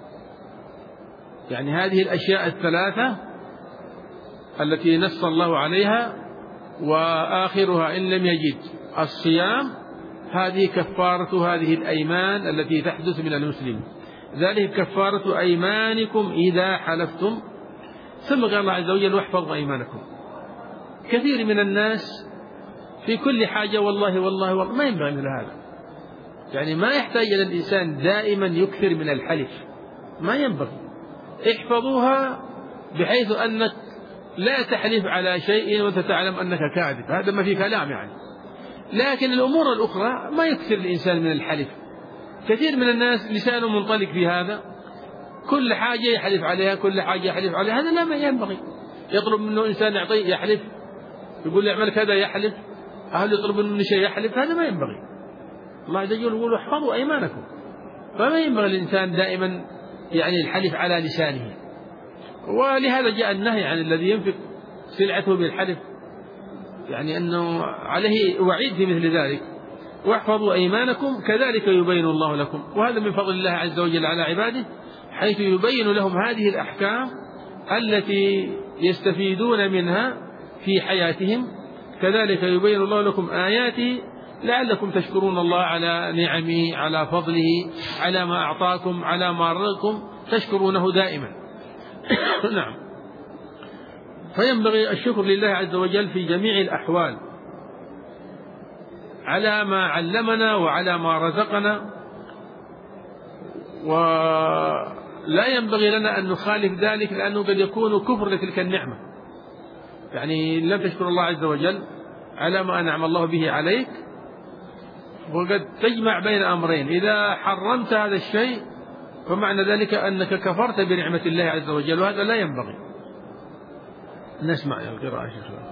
يعني هذه الأشياء الثلاثة التي نص الله عليها، وآخرها إن لم يجد الصيام، هذه كفارة هذه الأيمان التي تحدث من المسلم. ذلك كفارة أيمانكم إذا حلفتم. ثم قال الله عز وجل واحفظوا أيمانكم. كثير من الناس في كل حاجة والله والله والله، ما ينبغي مثل هذا. يعني ما يحتاج إلى الإنسان دائما يكثر من الحلف، ما ينبغي. احفظوها بحيث أنك لا تحلف على شيء وأنت تعلم أنك كاذب، هذا ما في كلام يعني. لكن الأمور الأخرى ما يكثر الإنسان من الحلف. كثير من الناس لسانه منطلق في هذا، كل حاجة يحلف عليها، كل حاجة يحلف عليها، هذا لا ما ينبغي. يطلب منه إنسان يعطيه يحلف، يقول له اعمل كذا يحلف، أهل يطلب منه شيء يحلف، هذا ما ينبغي. الله عز وجل يقول احفظوا أيمانكم، فما ينبغي الإنسان دائما يعني الحلف على لسانه. ولهذا جاء النهي عن الذي ينفق سلعته بالحلف، يعني أنه عليه وعيد في مثل ذلك. واحفظوا أيمانكم كذلك يبين الله لكم، وهذا من فضل الله عز وجل على عباده، حيث يبين لهم هذه الأحكام التي يستفيدون منها في حياتهم. كذلك يبين الله لكم آياته لعلكم تشكرون الله على نعمه، على فضله، على ما أعطاكم، على ما رزقكم، تشكرونه دائما. نعم. فينبغي الشكر لله عز وجل في جميع الأحوال على ما علمنا وعلى ما رزقنا، ولا ينبغي لنا أن نخالف ذلك، لأنه قد يكون كفر لتلك النعمة. يعني لم تشكر الله عز وجل على ما أنعم الله به عليك، وقد تجمع بين أمرين. إذا حرمت هذا الشيء فمعنى ذلك أنك كفرت بنعمة الله عز وجل، وهذا لا ينبغي. نسمع القراءة.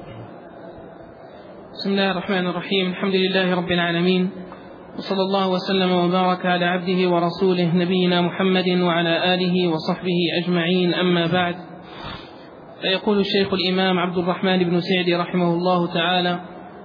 بسم الله الرحمن الرحيم. الحمد لله رب العالمين، وصلى الله وسلم وبارك على عبده ورسوله نبينا محمد وعلى آله وصحبه أجمعين، أما بعد. فيقول الشيخ الإمام عبد الرحمن بن سعدي رحمه الله تعالى،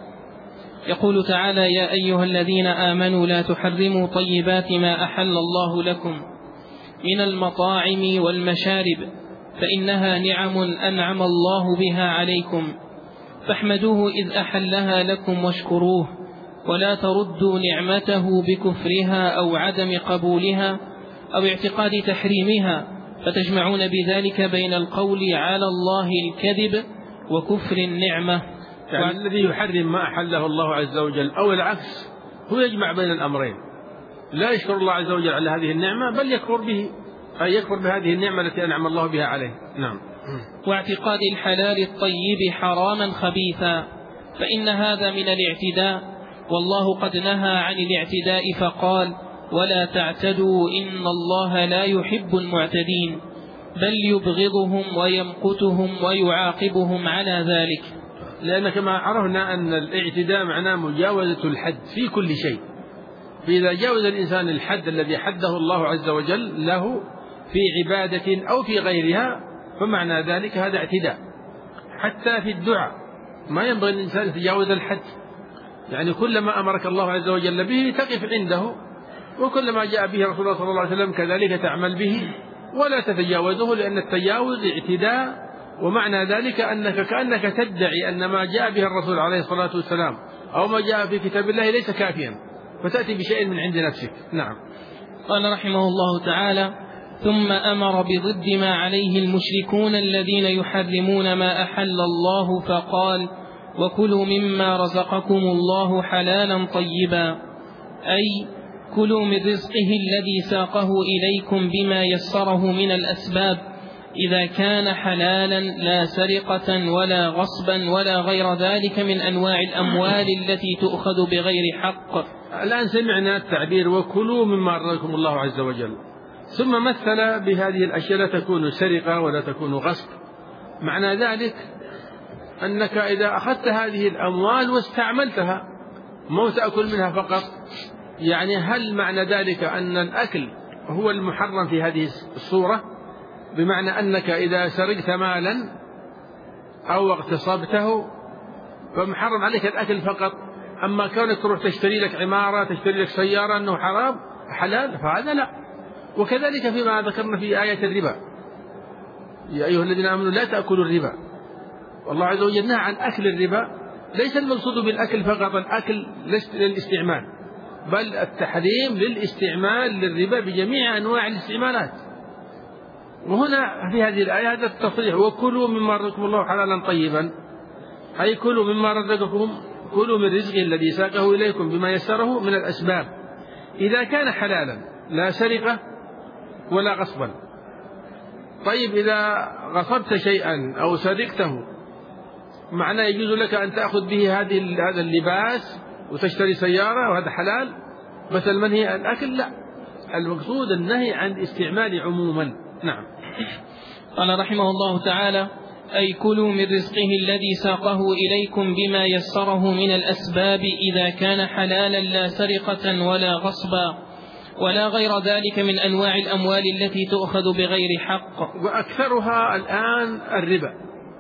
يقول تعالى: يا أيها الذين آمنوا لا تحرموا طيبات ما أحل الله لكم من المطاعم والمشارب، فإنها نعم أنعم الله بها عليكم، فاحمدوه إذ أحلها لكم واشكروه، ولا تردوا نعمته بكفرها أو عدم قبولها أو اعتقاد تحريمها، فتجمعون بذلك بين القول على الله الكذب وكفر النعمة. يعني الذي يحرم ما أحله الله عز وجل أو العكس هو يجمع بين الأمرين، لا يشكر الله عز وجل على هذه النعمة بل يكفر به، أي يكفر بهذه النعمة التي أنعم الله بها عليه. نعم. واعتقاد الحلال الطيب حراما خبيثا، فإن هذا من الاعتداء، والله قد نهى عن الاعتداء فقال: ولا تعتدوا إن الله لا يحب المعتدين، بل يبغضهم ويمقتهم ويعاقبهم على ذلك. لأن كما عرفنا أن الاعتداء معناه مجاوزة الحد في كل شيء، فإذا جاوز الإنسان الحد الذي حده الله عز وجل له في عبادة أو في غيرها فمعنى ذلك هذا اعتداء. حتى في الدعاء ما ينبغي الإنسان يتجاوز الحد، يعني كلما أمرك الله عز وجل به تقف عنده، وكلما جاء به رسول الله صلى الله عليه وسلم كذلك تعمل به ولا تتجاوزه، لأن التجاوز اعتداء، ومعنى ذلك أنك كأنك تدعي أن ما جاء به الرسول عليه الصلاة والسلام أو ما جاء في كتاب الله ليس كافيا، فتأتي بشيء من عند نفسك. نعم. قال رحمه الله تعالى: ثم أمر بضد ما عليه المشركون الذين يحرمون ما أحل الله، فقال: وكلوا مما رزقكم الله حلالا طيبا، أي كلوا من رزقه الذي ساقه إليكم بما يسره من الأسباب، إذا كان حلالا لا سرقة ولا غصبا ولا غير ذلك من أنواع الأموال التي تؤخذ بغير حق. الآن سمعنا التعبير وكلوا مما رزقكم الله عز وجل، ثم مثل بهذه الأشياء لا تكون سرقة ولا تكون غصب. معنى ذلك أنك إذا أخذت هذه الأموال واستعملتها ما تأكل منها فقط، يعني هل معنى ذلك أن الأكل هو المحرم في هذه الصورة؟ بمعنى أنك إذا سرقت مالا أو اغتصبته فمحرم عليك الأكل فقط، أما كونك تروح تشتري لك عمارة تشتري لك سيارة أنه حرام حلال فهذا لا. وكذلك فيما ذكرنا في آية الربا: يا أيها الذين آمنوا لا تأكلوا الربا. والله عز وجل نهى عن أكل الربا، ليس المقصود بالأكل فقط الأكل للاستعمال، بل التحريم للاستعمال للربا بجميع أنواع الاستعمالات. وهنا في هذه الآية هذا التصريح: وكلوا مما رزقكم الله حلالا طيبا، أي كلوا مما رزقكم، كلوا من رزقه الذي ساقه إليكم بما يسره من الأسباب، إذا كان حلالا لا سرقة ولا غصبا. طيب إذا غصبت شيئا أو سرقته، معناه يجوز لك أن تأخذ به هذه هذا اللباس وتشتري سيارة وهذا حلال، بس المنهي عن الأكل لا، المقصود النهي عن استعمال عموما. نعم. قال رحمه الله تعالى: أي كلوا من رزقه الذي ساقه إليكم بما يسره من الأسباب إذا كان حلالا لا سرقة ولا غصبا ولا غير ذلك من أنواع الأموال التي تؤخذ بغير حق. وأكثرها الآن الربا،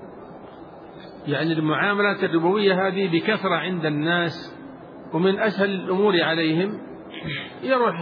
يعني المعاملات الربوية هذه بكثرة عند الناس، ومن أسهل الأمور عليهم يروح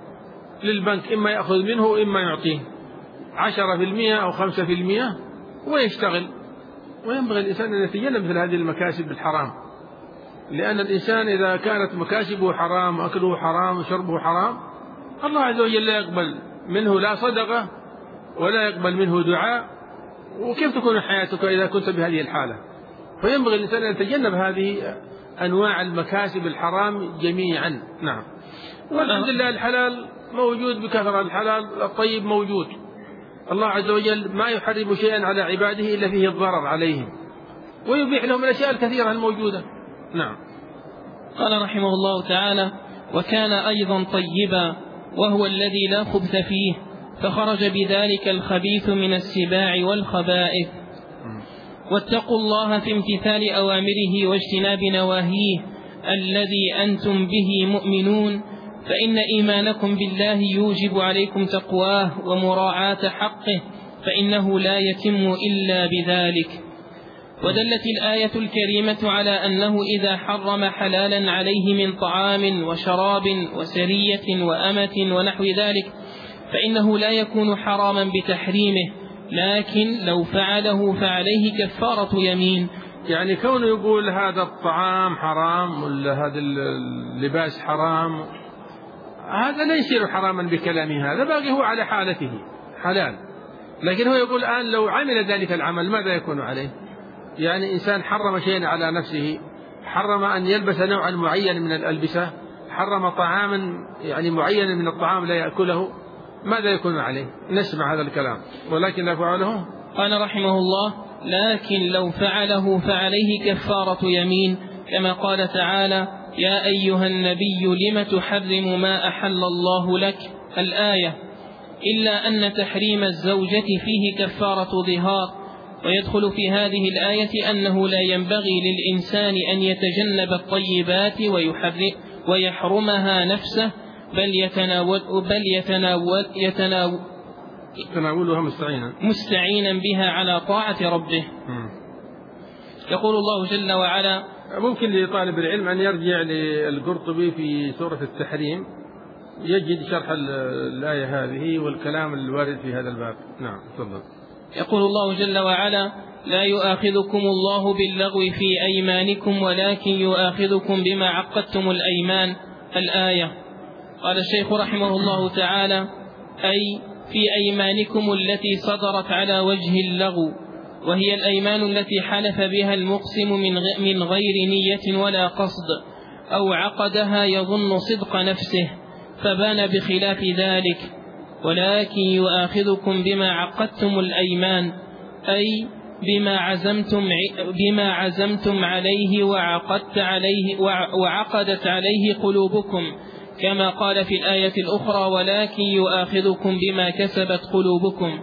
للبنك إما يأخذ منه إما يعطيه عشرة في المئة أو خمسة في المئة ويشتغل. وينبغي الإنسان أن يتجنب مثل هذه المكاسب الحرام، لأن الإنسان إذا كانت مكاسبه حرام وأكله حرام وشربه حرام، الله عز وجل لا يقبل منه لا صدقة ولا يقبل منه دعاء، وكيف تكون حياتك إذا كنت بهذه الحالة؟ فينبغي الإنسان أن يتجنب هذه أنواع المكاسب الحرام جميعا. نعم. والحمد لله الحلال موجود بكثرة، الحلال الطيب موجود، الله عز وجل ما يحرم شيئا على عباده إلا فيه الضرر عليهم، ويبيح لهم الأشياء الكثيرة الموجودة. نعم. قال رحمه الله تعالى: وكان أيضا طيبا وهو الذي لا خبث فيه، فخرج بذلك الخبيث من السباع والخبائث. واتقوا الله في امتثال أوامره واجتناب نواهيه الذي أنتم به مؤمنون، فإن إيمانكم بالله يوجب عليكم تقواه ومراعاة حقه، فإنه لا يتم إلا بذلك. ودلت الآية الكريمة على أنه إذا حرم حلالا عليه من طعام وشراب وسرية وأمة ونحو ذلك فإنه لا يكون حراما بتحريمه، لكن لو فعله فعليه كفارة يمين. يعني كونه يقول هذا الطعام حرام ولا هذا اللباس حرام، هذا لا يصير حراما بكلامه، هذا باقي هو على حالته حلال، لكن هو يقول الآن لو عمل ذلك العمل ماذا يكون عليه؟ يعني إنسان حرم شيئا على نفسه، حرم أن يلبس نوعا معين من الألبسة، حرم طعاما يعني معين من الطعام لا يأكله، ماذا يكون عليه؟ نسمع هذا الكلام. ولكن لا فعله، قال رحمه الله: لكن لو فعله فعليه كفارة يمين، كما قال تعالى: يا أيها النبي لم تحرم ما أحل الله لك، الآية. إلا أن تحريم الزوجة فيه كفارة ظهار. ويدخل في هذه الآية أنه لا ينبغي للإنسان أن يتجنب الطيبات ويحرمها نفسه، بل يتناول بل يتناول يتناول يتناولها مستعينا مستعينا بها على طاعة ربه. م. يقول الله جل وعلا: ممكن لطالب العلم أن يرجع للقرطبي في سورة التحريم يجد شرح الآية هذه والكلام الوارد في هذا الباب. نعم تفضل. يقول الله جل وعلا: لا يؤاخذكم الله باللغو في أيمانكم ولكن يؤاخذكم بما عقدتم الأيمان، الآية. قال الشيخ رحمه الله تعالى: أي في أيمانكم التي صدرت على وجه اللغو، وهي الأيمان التي حلف بها المقسم من غير نية ولا قصد، أو عقدها يظن صدق نفسه فبان بخلاف ذلك. ولكن يؤاخذكم بما عقدتم الأيمان، أي بما عزمتم بما عزمتم عليه وعقدت عليه وعقدت عليه قلوبكم، كما قال في الآية الأخرى: ولكن يؤاخذكم بما كسبت قلوبكم.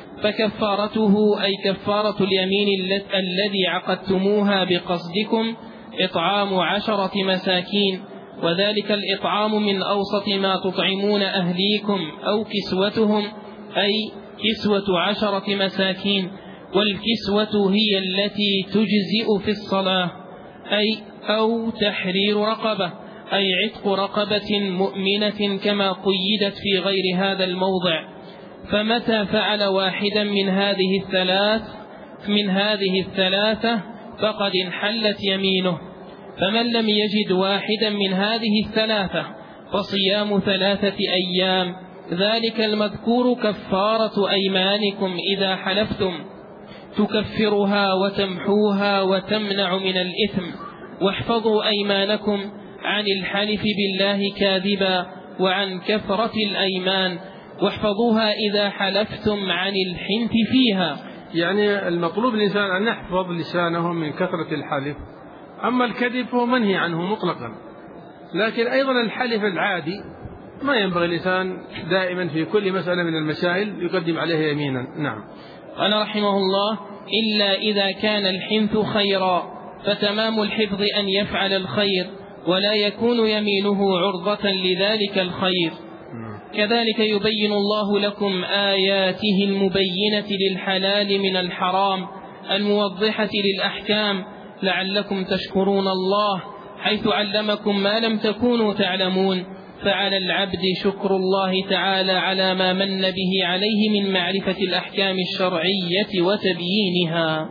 فكفارته أي كفارة اليمين الذي عقدتموها بقصدكم إطعام عشرة مساكين، وذلك الإطعام من أوسط ما تطعمون أهليكم أو كسوتهم، أي كسوة عشرة مساكين. والكسوة هي التي تجزئ في الصلاة، أي أو تحرير رقبة، أي عتق رقبة مؤمنة كما قيدت في غير هذا الموضع. فمتى فعل واحدا من هذه الثلاث من هذه الثلاثة فقد انحلت يمينه. فمن لم يجد واحدا من هذه الثلاثة فصيام ثلاثة أيام، ذلك المذكور كفارة أيمانكم إذا حلفتم. تكفرها وتمحوها وتمنع من الإثم. واحفظوا أيمانكم عن الحلف بالله كاذبا وعن كثرة الأيمان، واحفظوها إذا حلفتم عن الحنث فيها. يعني المطلوب الإنسان أن يحفظ لسانه من كثرة الحلف، أما الكذب فهو منهي عنه مطلقا. لكن أيضا الحلف العادي ما ينبغي الإنسان دائما في كل مسألة من المسائل يقدم عليها يمينا. نعم. قال رحمه الله: إلا إذا كان الحنث خيرا، فتمام الحفظ أن يفعل الخير ولا يكون يمينه عرضة لذلك الخير. كذلك يبين الله لكم آياته المبينة للحلال من الحرام الموضحة للأحكام لعلكم تشكرون الله، حيث علمكم ما لم تكونوا تعلمون. فعلى العبد شكر الله تعالى على ما من به عليه من معرفة الأحكام الشرعية وتبيينها.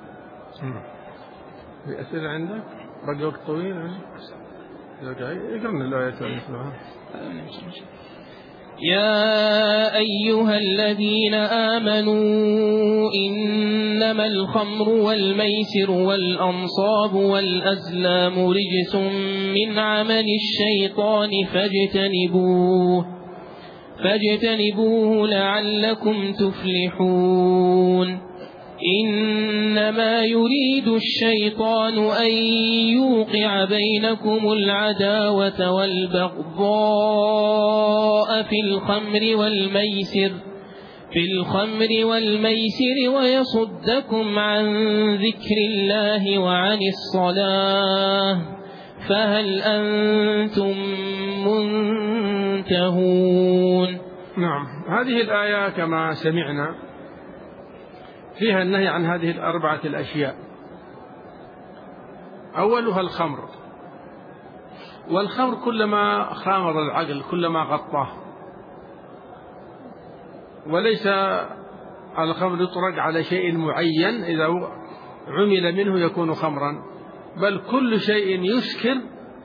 في أسئلة عندك؟ بقي وقت طويل. اقرأنا الآيات المسلمة. يا أيها الذين آمنوا إنما الخمر والميسر والأنصاب والأزلام رجس من عمل الشيطان فاجتنبوه فاجتنبوه لعلكم تفلحون. إنما يريد الشيطان أن يوقع بينكم العداوة والبغضاء في الخمر والميسر في الخمر والميسر ويصدكم عن ذكر الله وعن الصلاة، فهل أنتم منتهون؟ نعم. هذه الآية كما سمعنا فيها النهي عن هذه الأربعة الأشياء. أولها الخمر، والخمر كلما خامر العقل كلما غطاه، وليس الخمر يطرق على شيء معين إذا عمل منه يكون خمرا، بل كل شيء يسكر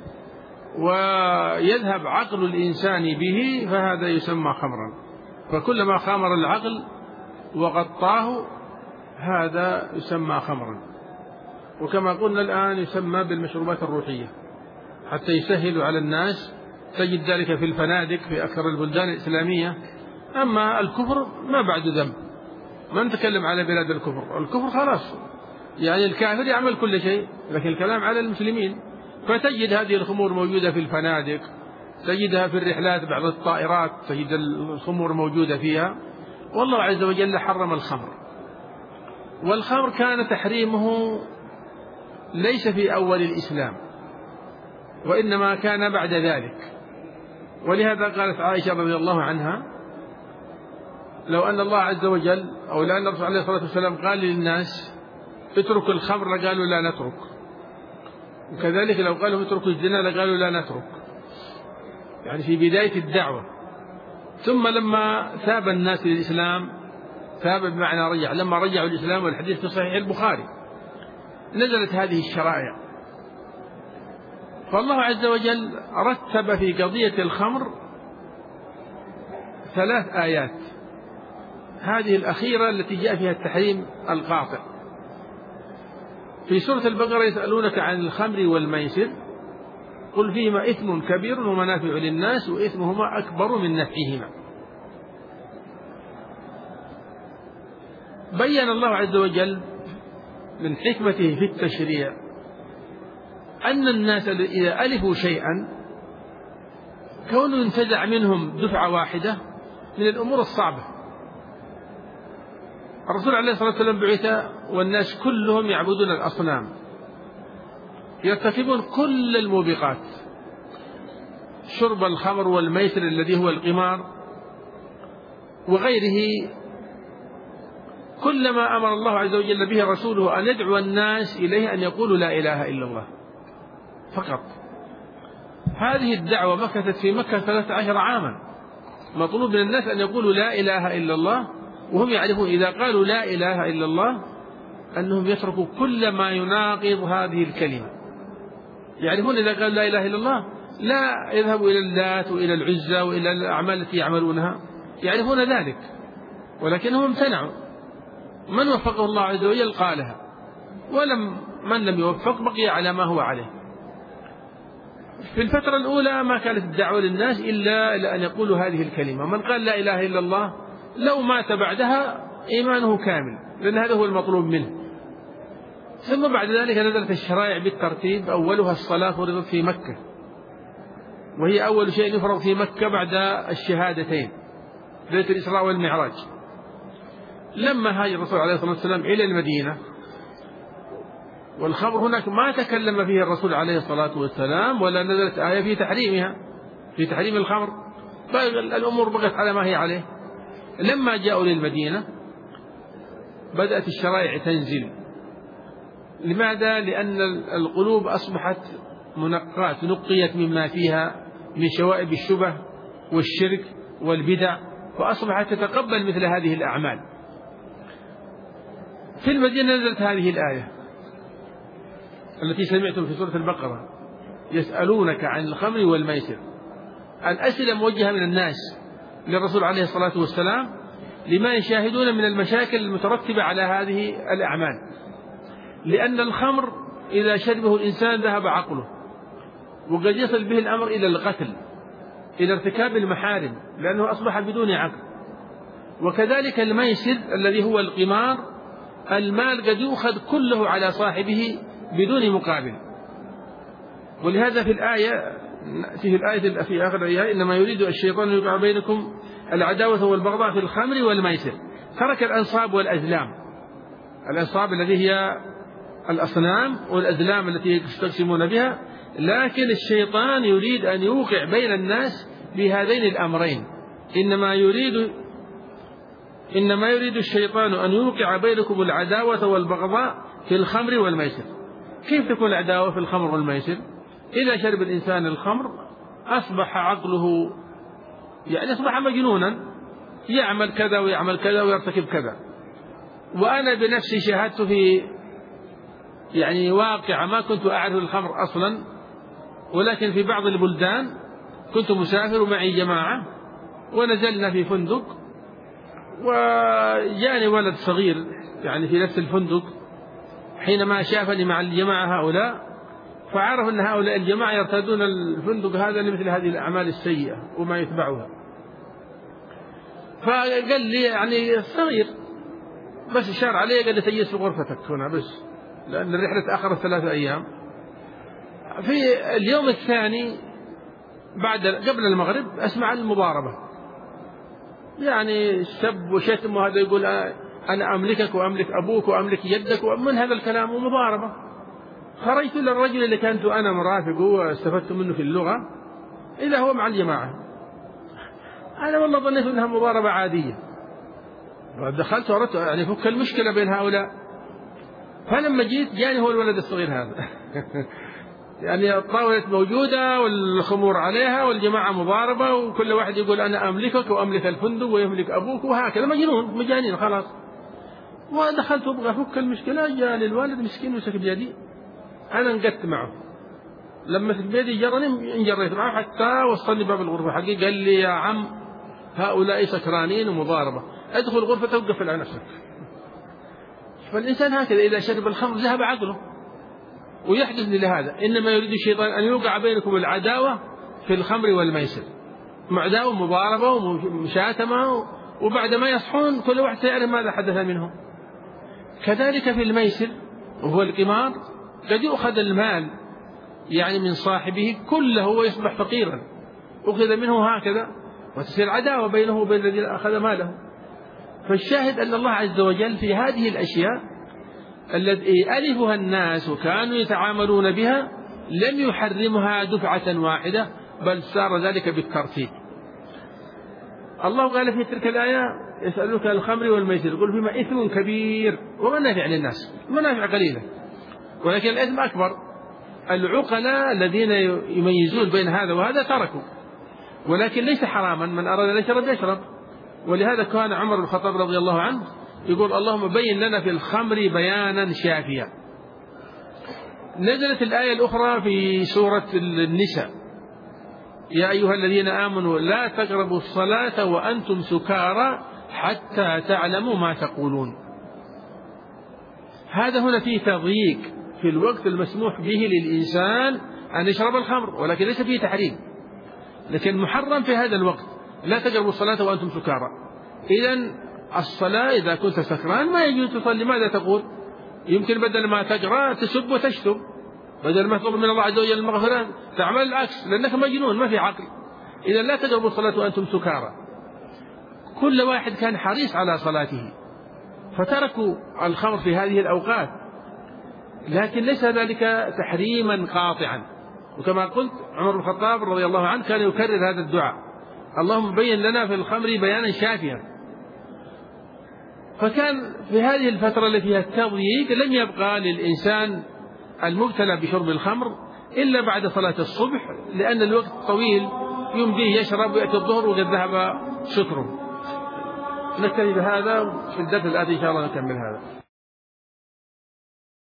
ويذهب عقل الإنسان به فهذا يسمى خمرا. فكلما خامر العقل وغطاه هذا يسمى خمرا. وكما قلنا الآن يسمى بالمشروبات الروحية حتى يسهلوا على الناس، تجد ذلك في الفنادق في أكثر البلدان الإسلامية. أما الكفر ما بعد ذنب، ما نتكلم على بلاد الكفر، الكفر خلاص يعني الكافر يعمل كل شيء، لكن الكلام على المسلمين. فتجد هذه الخمور موجودة في الفنادق، تجدها في الرحلات بعض الطائرات تجد الخمور موجودة فيها. والله عز وجل حرم الخمر، والخمر كان تحريمه ليس في أول الإسلام وإنما كان بعد ذلك. ولهذا قالت عائشة رضي الله عنها: لو أن الله عز وجل أو لأن الرسول عليه الصلاة والسلام قال للناس اتركوا الخمر لقالوا لا نترك، وكذلك لو قالوا اتركوا الزنا لقالوا لا نترك، يعني في بداية الدعوة. ثم لما ثاب الناس للإسلام، ثاب بمعنى رجع، لما رجعوا الإسلام، والحديث في صحيح البخاري، نزلت هذه الشرائع. فالله عز وجل رتب في قضية الخمر ثلاث آيات، هذه الأخيرة التي جاء فيها التحريم القاطع. في سورة البقرة: يسألونك عن الخمر والميسر قل فيهما إثم كبير ومنافع للناس وإثمهما أكبر من نفعهما. بين الله عز وجل من حكمته في التشريع أن الناس إذا ألفوا شيئا كونه ينتزع منهم دفعة واحدة من الأمور الصعبة. الرسول عليه الصلاة والسلام بعث والناس كلهم يعبدون الأصنام، يرتكبون كل الموبقات، شرب الخمر والميسر الذي هو القمار وغيره. كلما أمر الله عز وجل به رسوله أن يدعو الناس إليه أن يقولوا لا إله إلا الله فقط. هذه الدعوة مكثت في مكة ثلاثة عشر عاما، مطلوب من الناس أن يقولوا لا إله إلا الله، وهم يعرفون إذا قالوا لا إله إلا الله أنهم يتركوا كل ما يناقض هذه الكلمة. يعرفون إذا قالوا لا إله إلا الله لا يذهبوا إلى اللات وإلى العزى وإلى الأعمال التي يعملونها، يعرفون ذلك ولكنهم امتنعوا. من وفقه الله عز وجل قالها، ولم من لم يوفق بقي على ما هو عليه. في الفترة الأولى ما كانت الدعوة للناس إلا أن يقولوا هذه الكلمة، من قال لا إله إلا الله لو مات بعدها إيمانه كامل، لأن هذا هو المطلوب منه. ثم بعد ذلك نزلت الشرائع بالترتيب، أولها الصلاة فرضت في مكة، وهي أول شيء يفرض في مكة بعد الشهادتين، ليلة الإسراء والمعراج. لما هاجر الرسول عليه الصلاة والسلام إلى المدينة، والخمر هناك ما تكلم فيه الرسول عليه الصلاة والسلام، ولا نزلت آية في تحريمها، في تحريم الخمر، الأمور بقت على ما هي عليه. لما جاءوا للمدينة بدأت الشرائع تنزل. لماذا؟ لأن القلوب أصبحت منقاة، نقيت مما فيها من شوائب الشبه والشرك والبدع، فأصبحت تتقبل مثل هذه الأعمال. في المدينة نزلت هذه الآية التي سمعتم في سورة البقرة: يسألونك عن الخمر والميسر. الأسئلة موجهة من الناس للرسول عليه الصلاة والسلام لما يشاهدون من المشاكل المترتبة على هذه الأعمال، لأن الخمر إذا شربه الإنسان ذهب عقله، وقد يصل به الأمر إلى القتل، إلى ارتكاب المحارم، لأنه أصبح بدون عقل. وكذلك الميسر الذي هو القمار، المال قد يؤخذ كله على صاحبه بدون مقابل. ولهذا في الآية في الآية في آخر الآية: إنما يريد الشيطان أن يوقع بينكم العداوة والبغضاء في الخمر والميسر. ترك الأنصاب والأزلام، الأنصاب التي هي الأصنام والأزلام التي تستقسمون بها، لكن الشيطان يريد أن يوقع بين الناس بهذين الأمرين. إنما يريد إنما يريد الشيطان أن يوقع بينكم العداوة والبغضاء في الخمر والميسر. كيف تكون العداوة في الخمر والميسر؟ إذا شرب الإنسان الخمر أصبح عقله، يعني أصبح مجنونا، يعمل كذا ويعمل كذا ويرتكب كذا. وأنا بنفسي شاهدت في يعني واقع، ما كنت أعرف الخمر أصلا، ولكن في بعض البلدان كنت مسافر معي جماعة، ونزلنا في فندق، وجاني ولد صغير يعني في نفس الفندق، حينما شافني مع الجماعة هؤلاء فعرف أن هؤلاء الجماعة يرتادون الفندق هذا لمثل هذه الأعمال السيئة وما يتبعها. فقال لي يعني صغير بس إشار عليه، قال لي تجلس في غرفتك هنا بس، لأن الرحلة تأخرت ثلاثة أيام. في اليوم الثاني بعد قبل المغرب أسمع المضاربة، يعني سب وشتم، وهذا يقول أنا أملكك وأملك أبوك وأملك يدك ومن هذا الكلام، ومضاربة. خرجت للرجل اللي كنت أنا مرافقه واستفدت منه في اللغة، إذا هو مع الجماعة. أنا والله ظنيت أنها مضاربة عادية، دخلت وردت يعني فك المشكلة بين هؤلاء. فلما جيت جاني هو الولد الصغير هذا يعني الطاولة موجودة والخمور عليها والجماعة مضاربة، وكل واحد يقول أنا أملكك وأملك الفندق ويملك أبوك، وهكذا مجنون مجانين خلاص. ودخلت أبغى أفك المشكلة، جاني الوالد مسكين مسك بيدي، أنا انقدت معه، لما في بيدي جرني انجريت معه حتى وصلني باب الغرفة حقي. قال لي يا عم هؤلاء سكرانين ومضاربة، ادخل غرفتك وقفل على نفسك. فالإنسان هكذا إذا شرب الخمر ذهب عقله، ويحدث لهذا. إنما يريد الشيطان أن يوقع بينكم العداوة في الخمر والميسر، معداوة ومضاربة ومشاتمة، وبعد ما يصحون كل واحد سيعرف ماذا حدث منهم. كذلك في الميسر وهو القمار، قد يؤخذ المال يعني من صاحبه كله ويصبح فقيرا، أخذ منه هكذا، وتصير عداوة بينه وبين الذي أخذ ماله. فالشاهد أن الله عز وجل في هذه الأشياء التي ألفها الناس وكانوا يتعاملون بها لم يحرمها دفعة واحدة، بل صار ذلك بالترتيب. الله قال في تلك الآية: يسألونك عن الخمر والميسر قل فيما إثم كبير ومنافع للناس. منافع قليلة ولكن الإثم أكبر. العقلاء الذين يميزون بين هذا وهذا تركوا، ولكن ليس حراما، من أراد أن يشرب يشرب. ولهذا كان عمر بن الخطاب رضي الله عنه يقول: اللهم بين لنا في الخمر بيانا شافيا. نزلت الآية الأخرى في سورة النساء: يا أيها الذين آمنوا لا تقربوا الصلاة وأنتم سكارى حتى تعلموا ما تقولون. هذا هنا فيه تضييق في الوقت المسموح به للإنسان أن يشرب الخمر، ولكن ليس فيه تحريم، لكن محرم في هذا الوقت. لا تقربوا الصلاة وأنتم سكارى. إذن الصلاة إذا كنت سكران ما يجوز تصلي. ماذا تقول؟ يمكن بدل ما تقرأ تسب وتشتم، بدل ما تطلب من الله عز وجل المغفرة تعمل العكس، لأنك مجنون ما في عقل. إذا لا تقربوا الصلاة وأنتم سكارى. كل واحد كان حريص على صلاته فتركوا الخمر في هذه الأوقات، لكن ليس ذلك تحريما قاطعا. وكما قلت عمر بن الخطاب رضي الله عنه كان يكرر هذا الدعاء: اللهم بين لنا في الخمر بيانا شافيا. فكان في هذه الفترة التي فيها التضييق لم يبقى للإنسان المبتلى بشرب الخمر إلا بعد صلاة الصبح، لأن الوقت طويل يمضيه يشرب ويأتي الظهر وقد ذهب سكره. نكتفي بهذا، في الدرس الآتي إن شاء الله نكمل هذا.